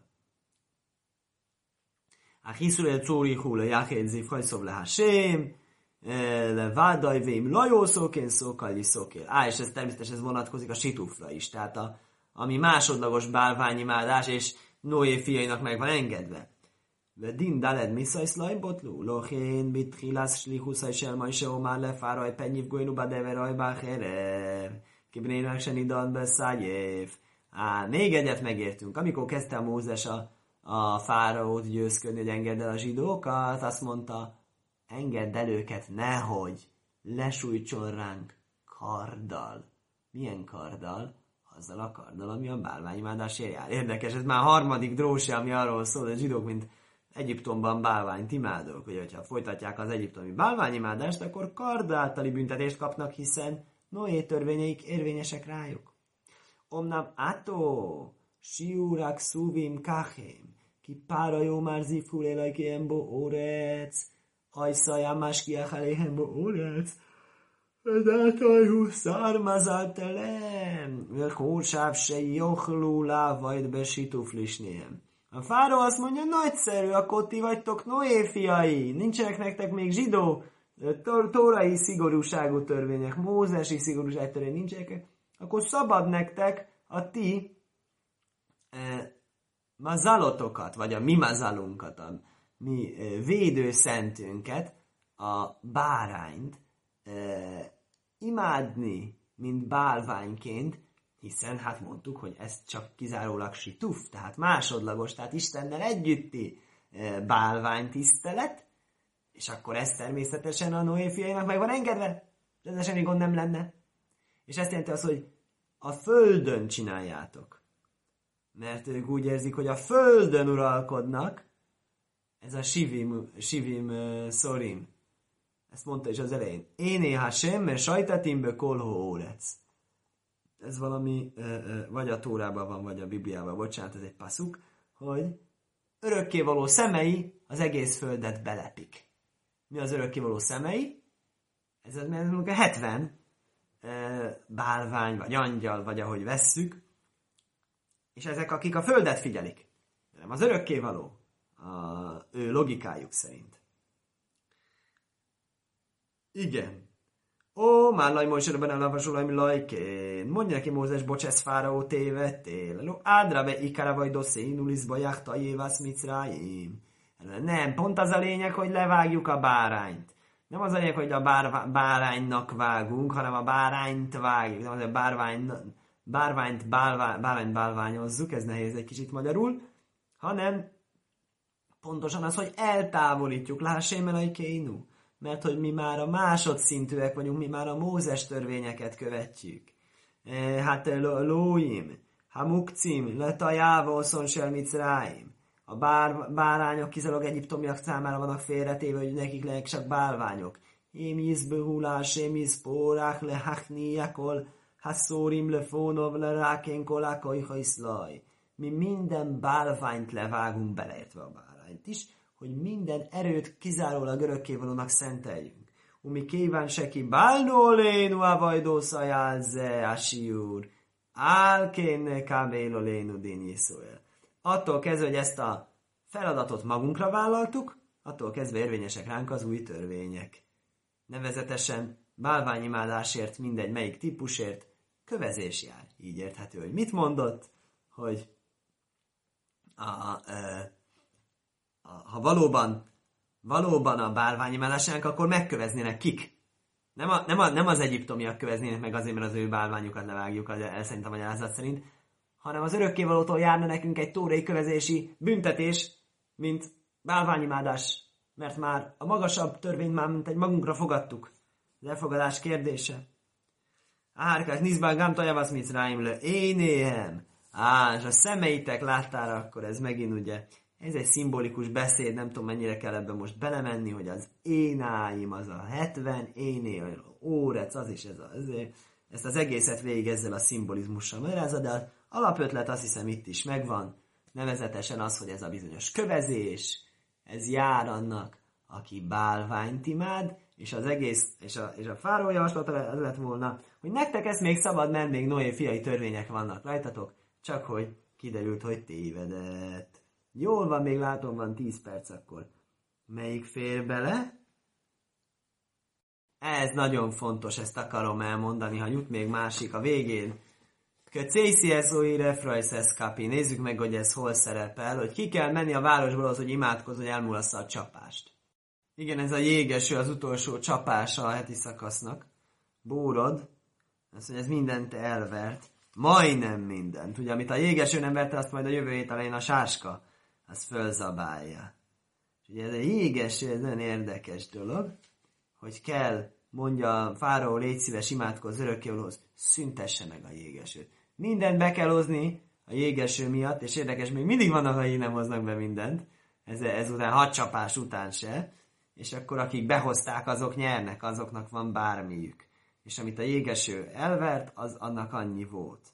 A hiszulel czóri húle jáhédzév hajszov le hasém, le vádajvém lajószókén szókalli szókél. Á, és ez természetesen ez vonatkozik a situfra is, tehát a, ami másodlagos bálványimádás, és Noé fiainak meg van engedve. Din daled miszajsz lajbotlú, lochén bitchilász slichuszaj selmaj se omár lefáraj pennyív gojnuba deveraj bácherer, kibnének se nidan beszájév. Á, még egyet megértünk. Amikor kezdte a Mózes a, a fáraót győzködni, hogy engedd el a zsidókat, azt mondta, engedd el őket, nehogy lesújtson ránk karddal. Milyen karddal? Azzal a karddal, ami a bálványimádásért jár. Érdekes, ez már a harmadik dróse, ami arról szól, hogy a zsidók, mint Egyiptomban bálványt imádók. Ugye, hogyha folytatják az egyiptomi bálványimádást, akkor kard általi büntetést kapnak, hiszen Noé törvényeik érvényesek rájuk. Omnam átó, siúrak szúvim kachém, ki pára jó már zivkul élajki embo órec, ajszajá máskiach aléhembo órec, Vedátajhú származáltelem, vechósáv se jochlú lávajd be situflisném. A fáró azt mondja, nagyszerű, akkor ti vagytok Noé fiai, nincsenek nektek még zsidó, tórai szigorúságú törvények, mózesi szigorúságú törvények nincsenek, akkor szabad nektek a ti e, mazalotokat, vagy a mi mazalunkat, a mi e, védőszentünket, a bárányt, e, imádni, mint bálványként, hiszen hát mondtuk, hogy ez csak kizárólag situf, tehát másodlagos, tehát Istennel együtti e, bálványtisztelet, és akkor ez természetesen a Noé fiainak meg van engedve, de ez semmi gond nem lenne. És ezt jelenti az, hogy a földön csináljátok. Mert ők úgy érzik, hogy a földön uralkodnak, ez a Sivim, Sivim uh, Szorim. Ezt mondta is az elején. Éné Hashem, mert sajtatimbe kolho órec. Ez valami, uh, uh, vagy a Tórában van, vagy a Bibliában, bocsánat, ez egy passzuk, hogy örökkévaló szemei az egész földet belepik. Mi az örökkévaló szemei? Ez az, mert hetven uh, bálvány, vagy angyal, vagy ahogy vesszük, és ezek, akik a földet figyelik. Nem az örökkévaló, a ő logikájuk szerint. Igen. Ó, már laj Mojsérben elavasolajm lajkén. Mondja neki Mózes, bocs, ez fáraó tévedtél. Ádra be ikára vagy dosszénulisz bajáhta jévász micráim. Nem, pont az a lényeg, hogy levágjuk a bárányt. Nem az a lényeg, hogy a bár, báránynak vágunk, hanem a bárányt vágjuk. Nem az, hogy a bárvány, bárványt, bálvá, bárányt bálványozzuk, ez nehéz egy kicsit magyarul, hanem pontosan az, hogy eltávolítjuk. Lássémmel a kénu. Mert hogy mi már a másodszintűek vagyunk, mi már a Mózes törvényeket követjük. E, hát lóim, hamukcim, letajávol szonsel micráim. A bár, bárányok kizárólag egyiptomiak számára vannak félretéve, hogy nekik legyenek csak bálványok. Ém jizbehulás, ém jizpórák, le hachniakol, haszórim, le fónov, le rákénkol, akajhajszlaj. Mi minden bálványt levágunk, beleértve a bárányt is, hogy minden erőt kizárólag örökkévalónak szenteljünk. Umi kíván se ki bálnólénu avajdószajálze ásiúr, álkénne kábélolénu dinyiszóel. Attól kezdve, hogy ezt a feladatot magunkra vállaltuk, attól kezdve érvényesek ránk az új törvények. Nevezetesen bálványimádásért, mindegy melyik típusért, kövezés jár. Így érthető, hogy mit mondott, hogy a... a, a ha valóban, valóban a bálványimádásánk, akkor megköveznének kik? Nem, a, nem, a, nem az egyiptomiak köveznének meg azért, mert az ő bálványukat levágjuk, el szerint a magyarázat szerint, hanem az örökkévalótól járna nekünk egy tórai kövezési büntetés, mint bálványimádás, mert már a magasabb törvényt már mint egy magunkra fogadtuk. Az elfogadás kérdése. Árkák, nizbán gámta javasz micráim le, énéhem. Á, és a szemeitek láttára, akkor ez megint ugye, ez egy szimbolikus beszéd, nem tudom mennyire kell ebben most belemenni, hogy az énáim, az a hetven, éné, órec, az is ez a, ezért, ezt az egészet végig ezzel a szimbolizmussal magyarázza, de az alapötlet azt hiszem itt is megvan. nevezetesen az, hogy ez a bizonyos kövezés, ez jár annak, aki bálványt imád, és az egész, és a, és a fáró javaslata az lett volna, hogy nektek ezt még szabad, mert még Noé fiai törvények vannak rajtatok, csak hogy kiderült, hogy tévedett. Jól van, még látom, van tíz perc akkor. Melyik fér bele? Ez nagyon fontos, ezt akarom elmondani, ha jut még másik a végén. Köcészi ez új refrajsz kapi. Nézzük meg, hogy ez hol szerepel, hogy ki kell menni a városból az, hogy imádkozz, hogy elmulassza a csapást. Igen, ez a jégeső az utolsó csapása a heti szakasznak. Bórod, azt mondja, ez mindent elvert. Majdnem mindent. Ugye, amit a jégeső nem verte, azt majd a jövő hét elején a sáska, az fölzabálja. És ugye ez a jégeső, ez nagyon érdekes dolog, hogy kell, mondja a fáraó, légy szíves, imádkozz örökkévalóhoz, szüntesse meg a jégesőt. Mindent be kell hozni a jégeső miatt, és érdekes, még mindig vannak, akik nem hoznak be mindent, ez, ezután hat csapás után se, és akkor akik behozták, azok nyernek, azoknak van bármiük. És amit a jégeső elvert, az annak annyi volt.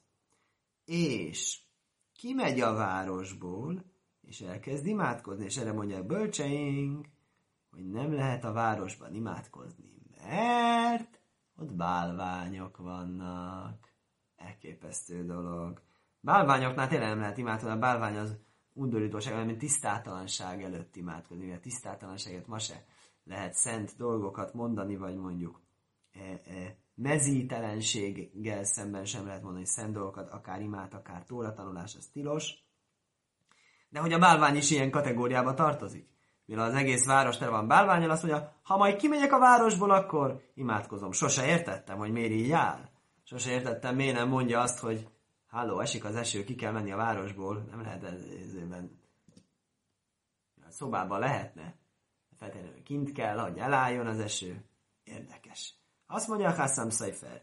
És kimegy a városból, és elkezd imádkozni, és erre mondják bölcseink, hogy nem lehet a városban imádkozni, mert ott bálványok vannak. Elképesztő dolog. Bálványoknál tényleg nem lehet imádkozni, a bálvány az undorítóság, mint tisztátalanság előtt imádkozni, mert tisztátalanságot ma se lehet szent dolgokat mondani, vagy mondjuk e, e, mezítelenséggel szemben sem lehet mondani szent dolgokat, akár imád, akár tóratanulás, az tilos. De hogy a bálvány is ilyen kategóriába tartozik. Mivel az egész város tele van bálvánnyal, azt mondja, ha majd kimegyek a városból, akkor imádkozom. Sose értettem, hogy miért így jár. Sose értettem, miért nem mondja azt, hogy halló, esik az eső, ki kell menni a városból. Nem lehet ezében. A szobában lehetne. Feltétlenül kint kell, hogy elálljon az eső. Érdekes. Azt mondja a Hassam Szajfer.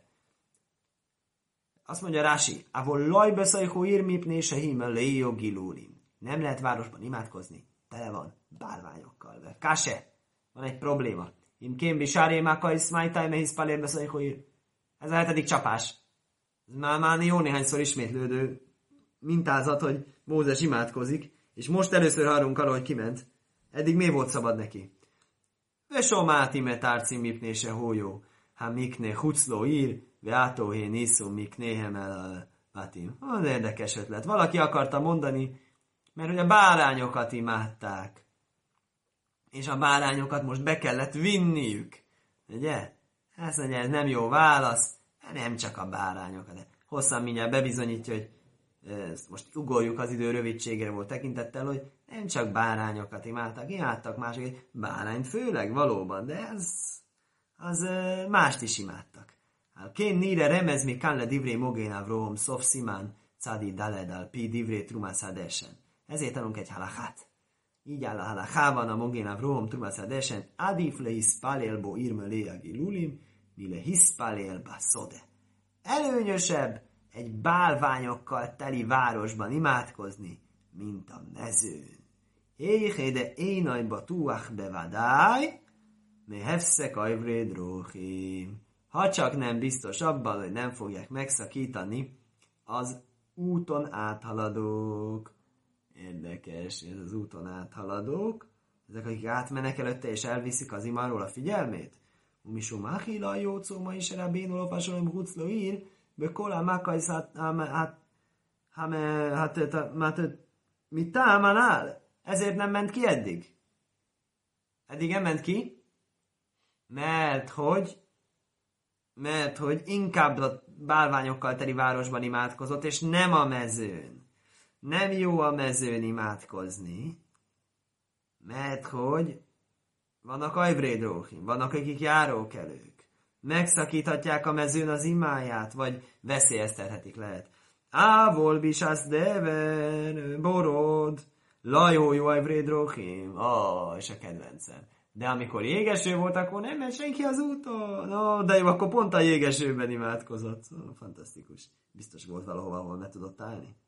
Azt mondja Rási, avol lajbeszajhó írmipné se himmel léjó gilúlim. Nem lehet városban imádkozni. Tele van bálványokkal. Kase. Van egy probléma. Im kém bisáré mákai szmájtáj mehisz palérbeszajhó ír. Ez a hetedik csapás. Ez már, már jó néhányszor ismétlődő mintázat, hogy Mózes imádkozik, és most először hallunk arra, hogy kiment. Eddig mi volt szabad neki? Vesomáti metárci mipné se hójó. Ha mikné hucló ír, ve átóhé niszum miknéhem el a patim. Az érdekes ötlet. Valaki akarta mondani, mert hogy a bárányokat imádták. És a bárányokat most be kellett vinniük. Ugye? Ezt mondja, ez nem jó válasz. Nem csak a bárányokat. Hosszan mindjárt bebizonyítja, hogy ezt most ugorjuk az idő rövidségére volt tekintettel, hogy nem csak bárányokat imádtak, imádtak másokat, bárányt főleg valóban, de az, az mást is imádtak. Kén nire remezmi kan le divré mogénáv rohom szof szimán cádi daledal pi divré trumászádesen. Ezért tanulunk egy halachát. Így áll a halachában a mogénáv rohom trumászádesen adif le hiszpálélbo írme léagi lulim, mi le hiszpálélba szode. Előnyösebb egy bálványokkal teli városban imádkozni, mint a mezőn. Éjjé, de énajba tuach bevadáj, me hefszek ajvréd róhim. Ha csak nem biztos abban, hogy nem fogják megszakítani az úton áthaladók. Érdekes, ez az úton áthaladók. Ezek, akik átmennek előtte és elviszik az imáról a figyelmét. Umisum achila jócó ma is erre bénul fasolom hucló ír, bekola makajsz hát hát mit támanál? Ezért nem ment ki eddig. Eddig nem ment ki, mert hogy mert hogy inkább a bálványokkal teli városban imádkozott, és nem a mezőn. Nem jó a mezőn imádkozni, mert hogy vannak ajvrédróhim, vannak akik járókelők. Megszakíthatják a mezőn az imáját, vagy veszélyeztethetik lehet. Ávol bisász dever, borod, lajó jó ajvrédróhim. Ó, és a kedvencem. De amikor jégeső volt, akkor nem ment senki az úton. No, de jó, akkor pont a jégesőben imádkozott. Oh, fantasztikus. Biztos volt valahova, ahol ne tudott állni.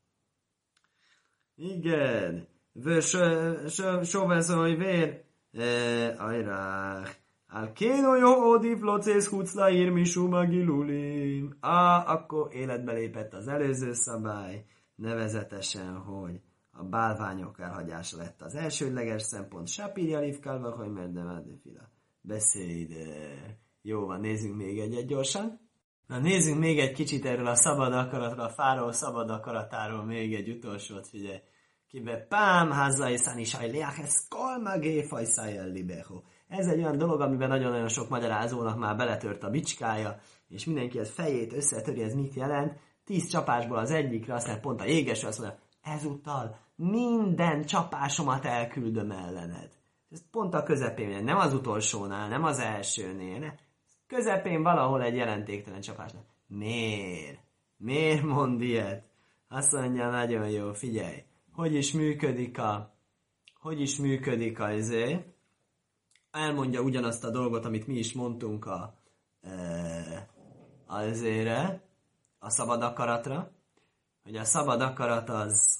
Igen. Sovesz, hogy vér. Ajrák. Al kéno jó odif locész hucla ír misuma gilulim. Ah, akkor életbe lépett az előző szabály. Nevezetesen, hogy a bálványok elhagyása lett az elsődleges szempont. Sapirja livkálva, hogy merdemádefila. Beszéd. Jó van, nézzünk még egyet gyorsan. Na nézzünk még egy kicsit erről a szabad akaratról, a fáraó szabad akaratáról még egy utolsót, figyelj. Kibe pám, házzai száni sajliák, ez kolmagé fajszájjel libeho. Ez egy olyan dolog, amiben nagyon-nagyon sok magyarázónak már beletört a bicskája, és mindenki az fejét összetöri, ez mit jelent. Tíz csapásból az egyikre, aztán pont a jégeső azt mondja, ezúttal minden csapásomat elküldöm ellened. Ez pont a közepén, nem az utolsónál, nem az elsőnél, ne? Közepén valahol egy jelentéktelen csapásnál. Miért? Miért mond ilyet? Azt mondja, nagyon jó, figyelj. Hogy is működik a... Hogy is működik a izé? Elmondja ugyanazt a dolgot, amit mi is mondtunk a... E, az ére, a szabad akaratra, hogy a szabad akarat az,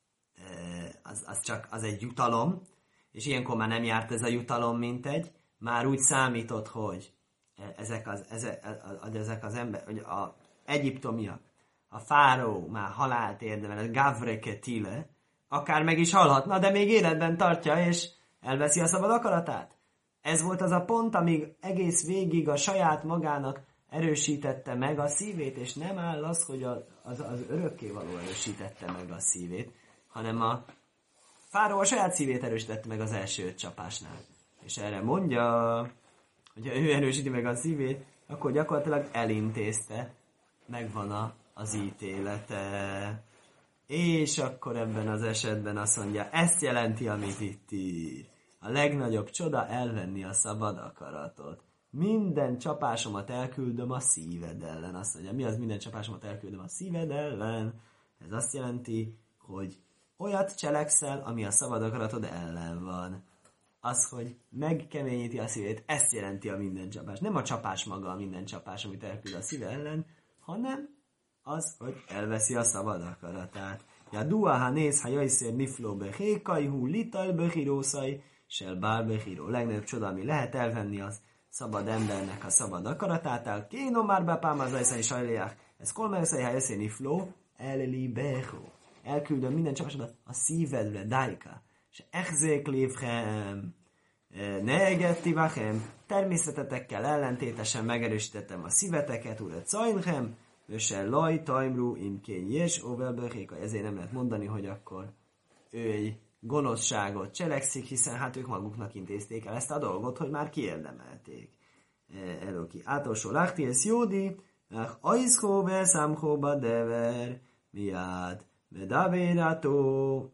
az, az csak az egy jutalom, és ilyenkor már nem járt ez a jutalom, mint egy, már úgy számított, hogy ezek az, ezek, ezek az ember, hogy a egyiptomiak, a fáraó már halált érdemel, a gavreke akár meg is halhatna, de még életben tartja, és elveszi a szabad akaratát. Ez volt az a pont, amíg egész végig a saját magának erősítette meg a szívét, és nem áll az, hogy az, az, az örökkévaló erősítette meg a szívét, hanem a fáraó a saját szívét erősítette meg az első öt csapásnál. És erre mondja, hogyha ő erősíti meg a szívét, akkor gyakorlatilag elintézte, megvan a, az ítélete. És akkor ebben az esetben azt mondja, ezt jelenti, amit itt ír. A legnagyobb csoda elvenni a szabad akaratot. Minden csapásomat elküldöm a szíved ellen. Azt mondja, mi az minden csapásomat elküldöm a szíved ellen? Ez azt jelenti, hogy olyat cselekszel, ami a szabad akaratod ellen van. Az, hogy megkeményíti a szívét, ezt jelenti a minden csapás. Nem a csapás maga a minden csapás, amit elküld a szíve ellen, hanem az, hogy elveszi a szabad akaratát. Ja dua ha néz, ha jajszér nifló behékai, hú lital behirószai, sel bár behíró. Legnagyobb csoda, ami lehet elvenni az szabad embernek a szabad akaratát, el kéno már bepámazai szai sajliák, ez kolmerszai ha jajszér nifló, elli behó. Elküldöm minden csapasodat a szívedre, dájka. És echzék lévhem, negettivachem, természetetekkel ellentétesen megerősítettem a szíveteket, ura cajnhem, őse laj, tajmru, imkén, jes, óvelböhéka. Ezért nem lehet mondani, hogy akkor ő egy gonoszságot cselekszik, hiszen hát ők maguknak intézték el ezt a dolgot, hogy már kiérdemelték. Eloki. Átolsó láhti, ez jódi, ajszkó, verszámkó, badever, miád, medavérató,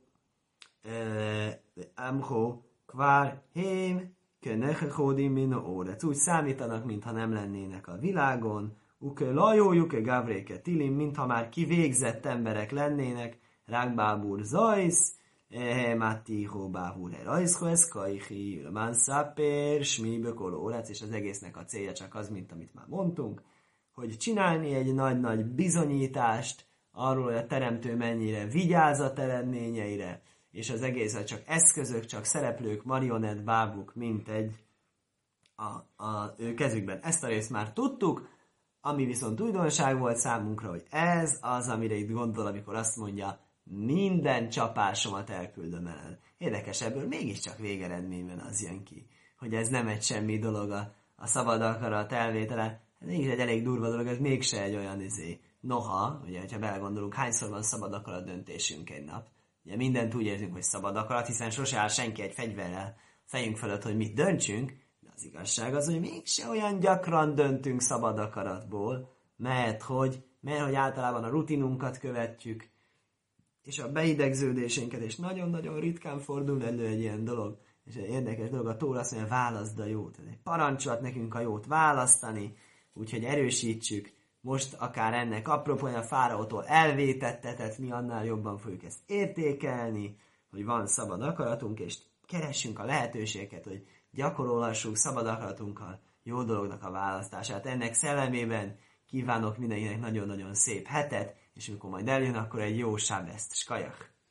amho kvár hém kenechechódi min órec. Úgy számítanak, mintha nem lennének a világon. Uke lajó, uke gavréke tilim, mintha már kivégzett emberek lennének. Rákbábúr zajsz, ehemáttihó bábúr herajszko eszkajhi, ülmán szápér, smíbökol órec, és az egésznek a célja csak az, mint amit már mondtunk, hogy csinálni egy nagy-nagy bizonyítást arról, hogy a teremtő mennyire vigyáz a teremtményeire, és az egész csak eszközök, csak szereplők, marionett bábuk, mint egy a, a ő kezükben. Ezt a részt már tudtuk, ami viszont újdonság volt számunkra, hogy ez az, amire itt gondol, amikor azt mondja, minden csapásomat elküldöm el. Érdekes, ebből mégiscsak végeredményben az jön ki, hogy ez nem egy semmi dolog a, a szabad akarat elvétele. Ez mégis egy elég durva dolog, ez mégse egy olyan izé. Noha, ugye, hogyha belegondolunk, hányszor van szabad akarat döntésünk egy nap. Ugye mindent úgy érzünk, hogy szabad akarat, hiszen sose áll senki egy fegyverrel fejünk fölött, hogy mit döntsünk, de az igazság az, hogy mégse olyan gyakran döntünk szabad akaratból, mert hogy, mert hogy általában a rutinunkat követjük, és a beidegződésünket, és nagyon-nagyon ritkán fordul elő egy ilyen dolog. És egy érdekes dolog, a Tóra azt mondja, válaszd a jót. Ez egy parancsolat nekünk a jót választani, úgyhogy erősítsük. Most akár ennek apropóján a fáraótól elvétettetett, mi annál jobban fogjuk ezt értékelni, hogy van szabad akaratunk, és keressünk a lehetőséget, hogy gyakorolhassuk szabad akaratunkkal jó dolognak a választását. Ennek szellemében kívánok mindenkinek nagyon-nagyon szép hetet, és amikor majd eljön, akkor egy jó sábeszt. Skajach!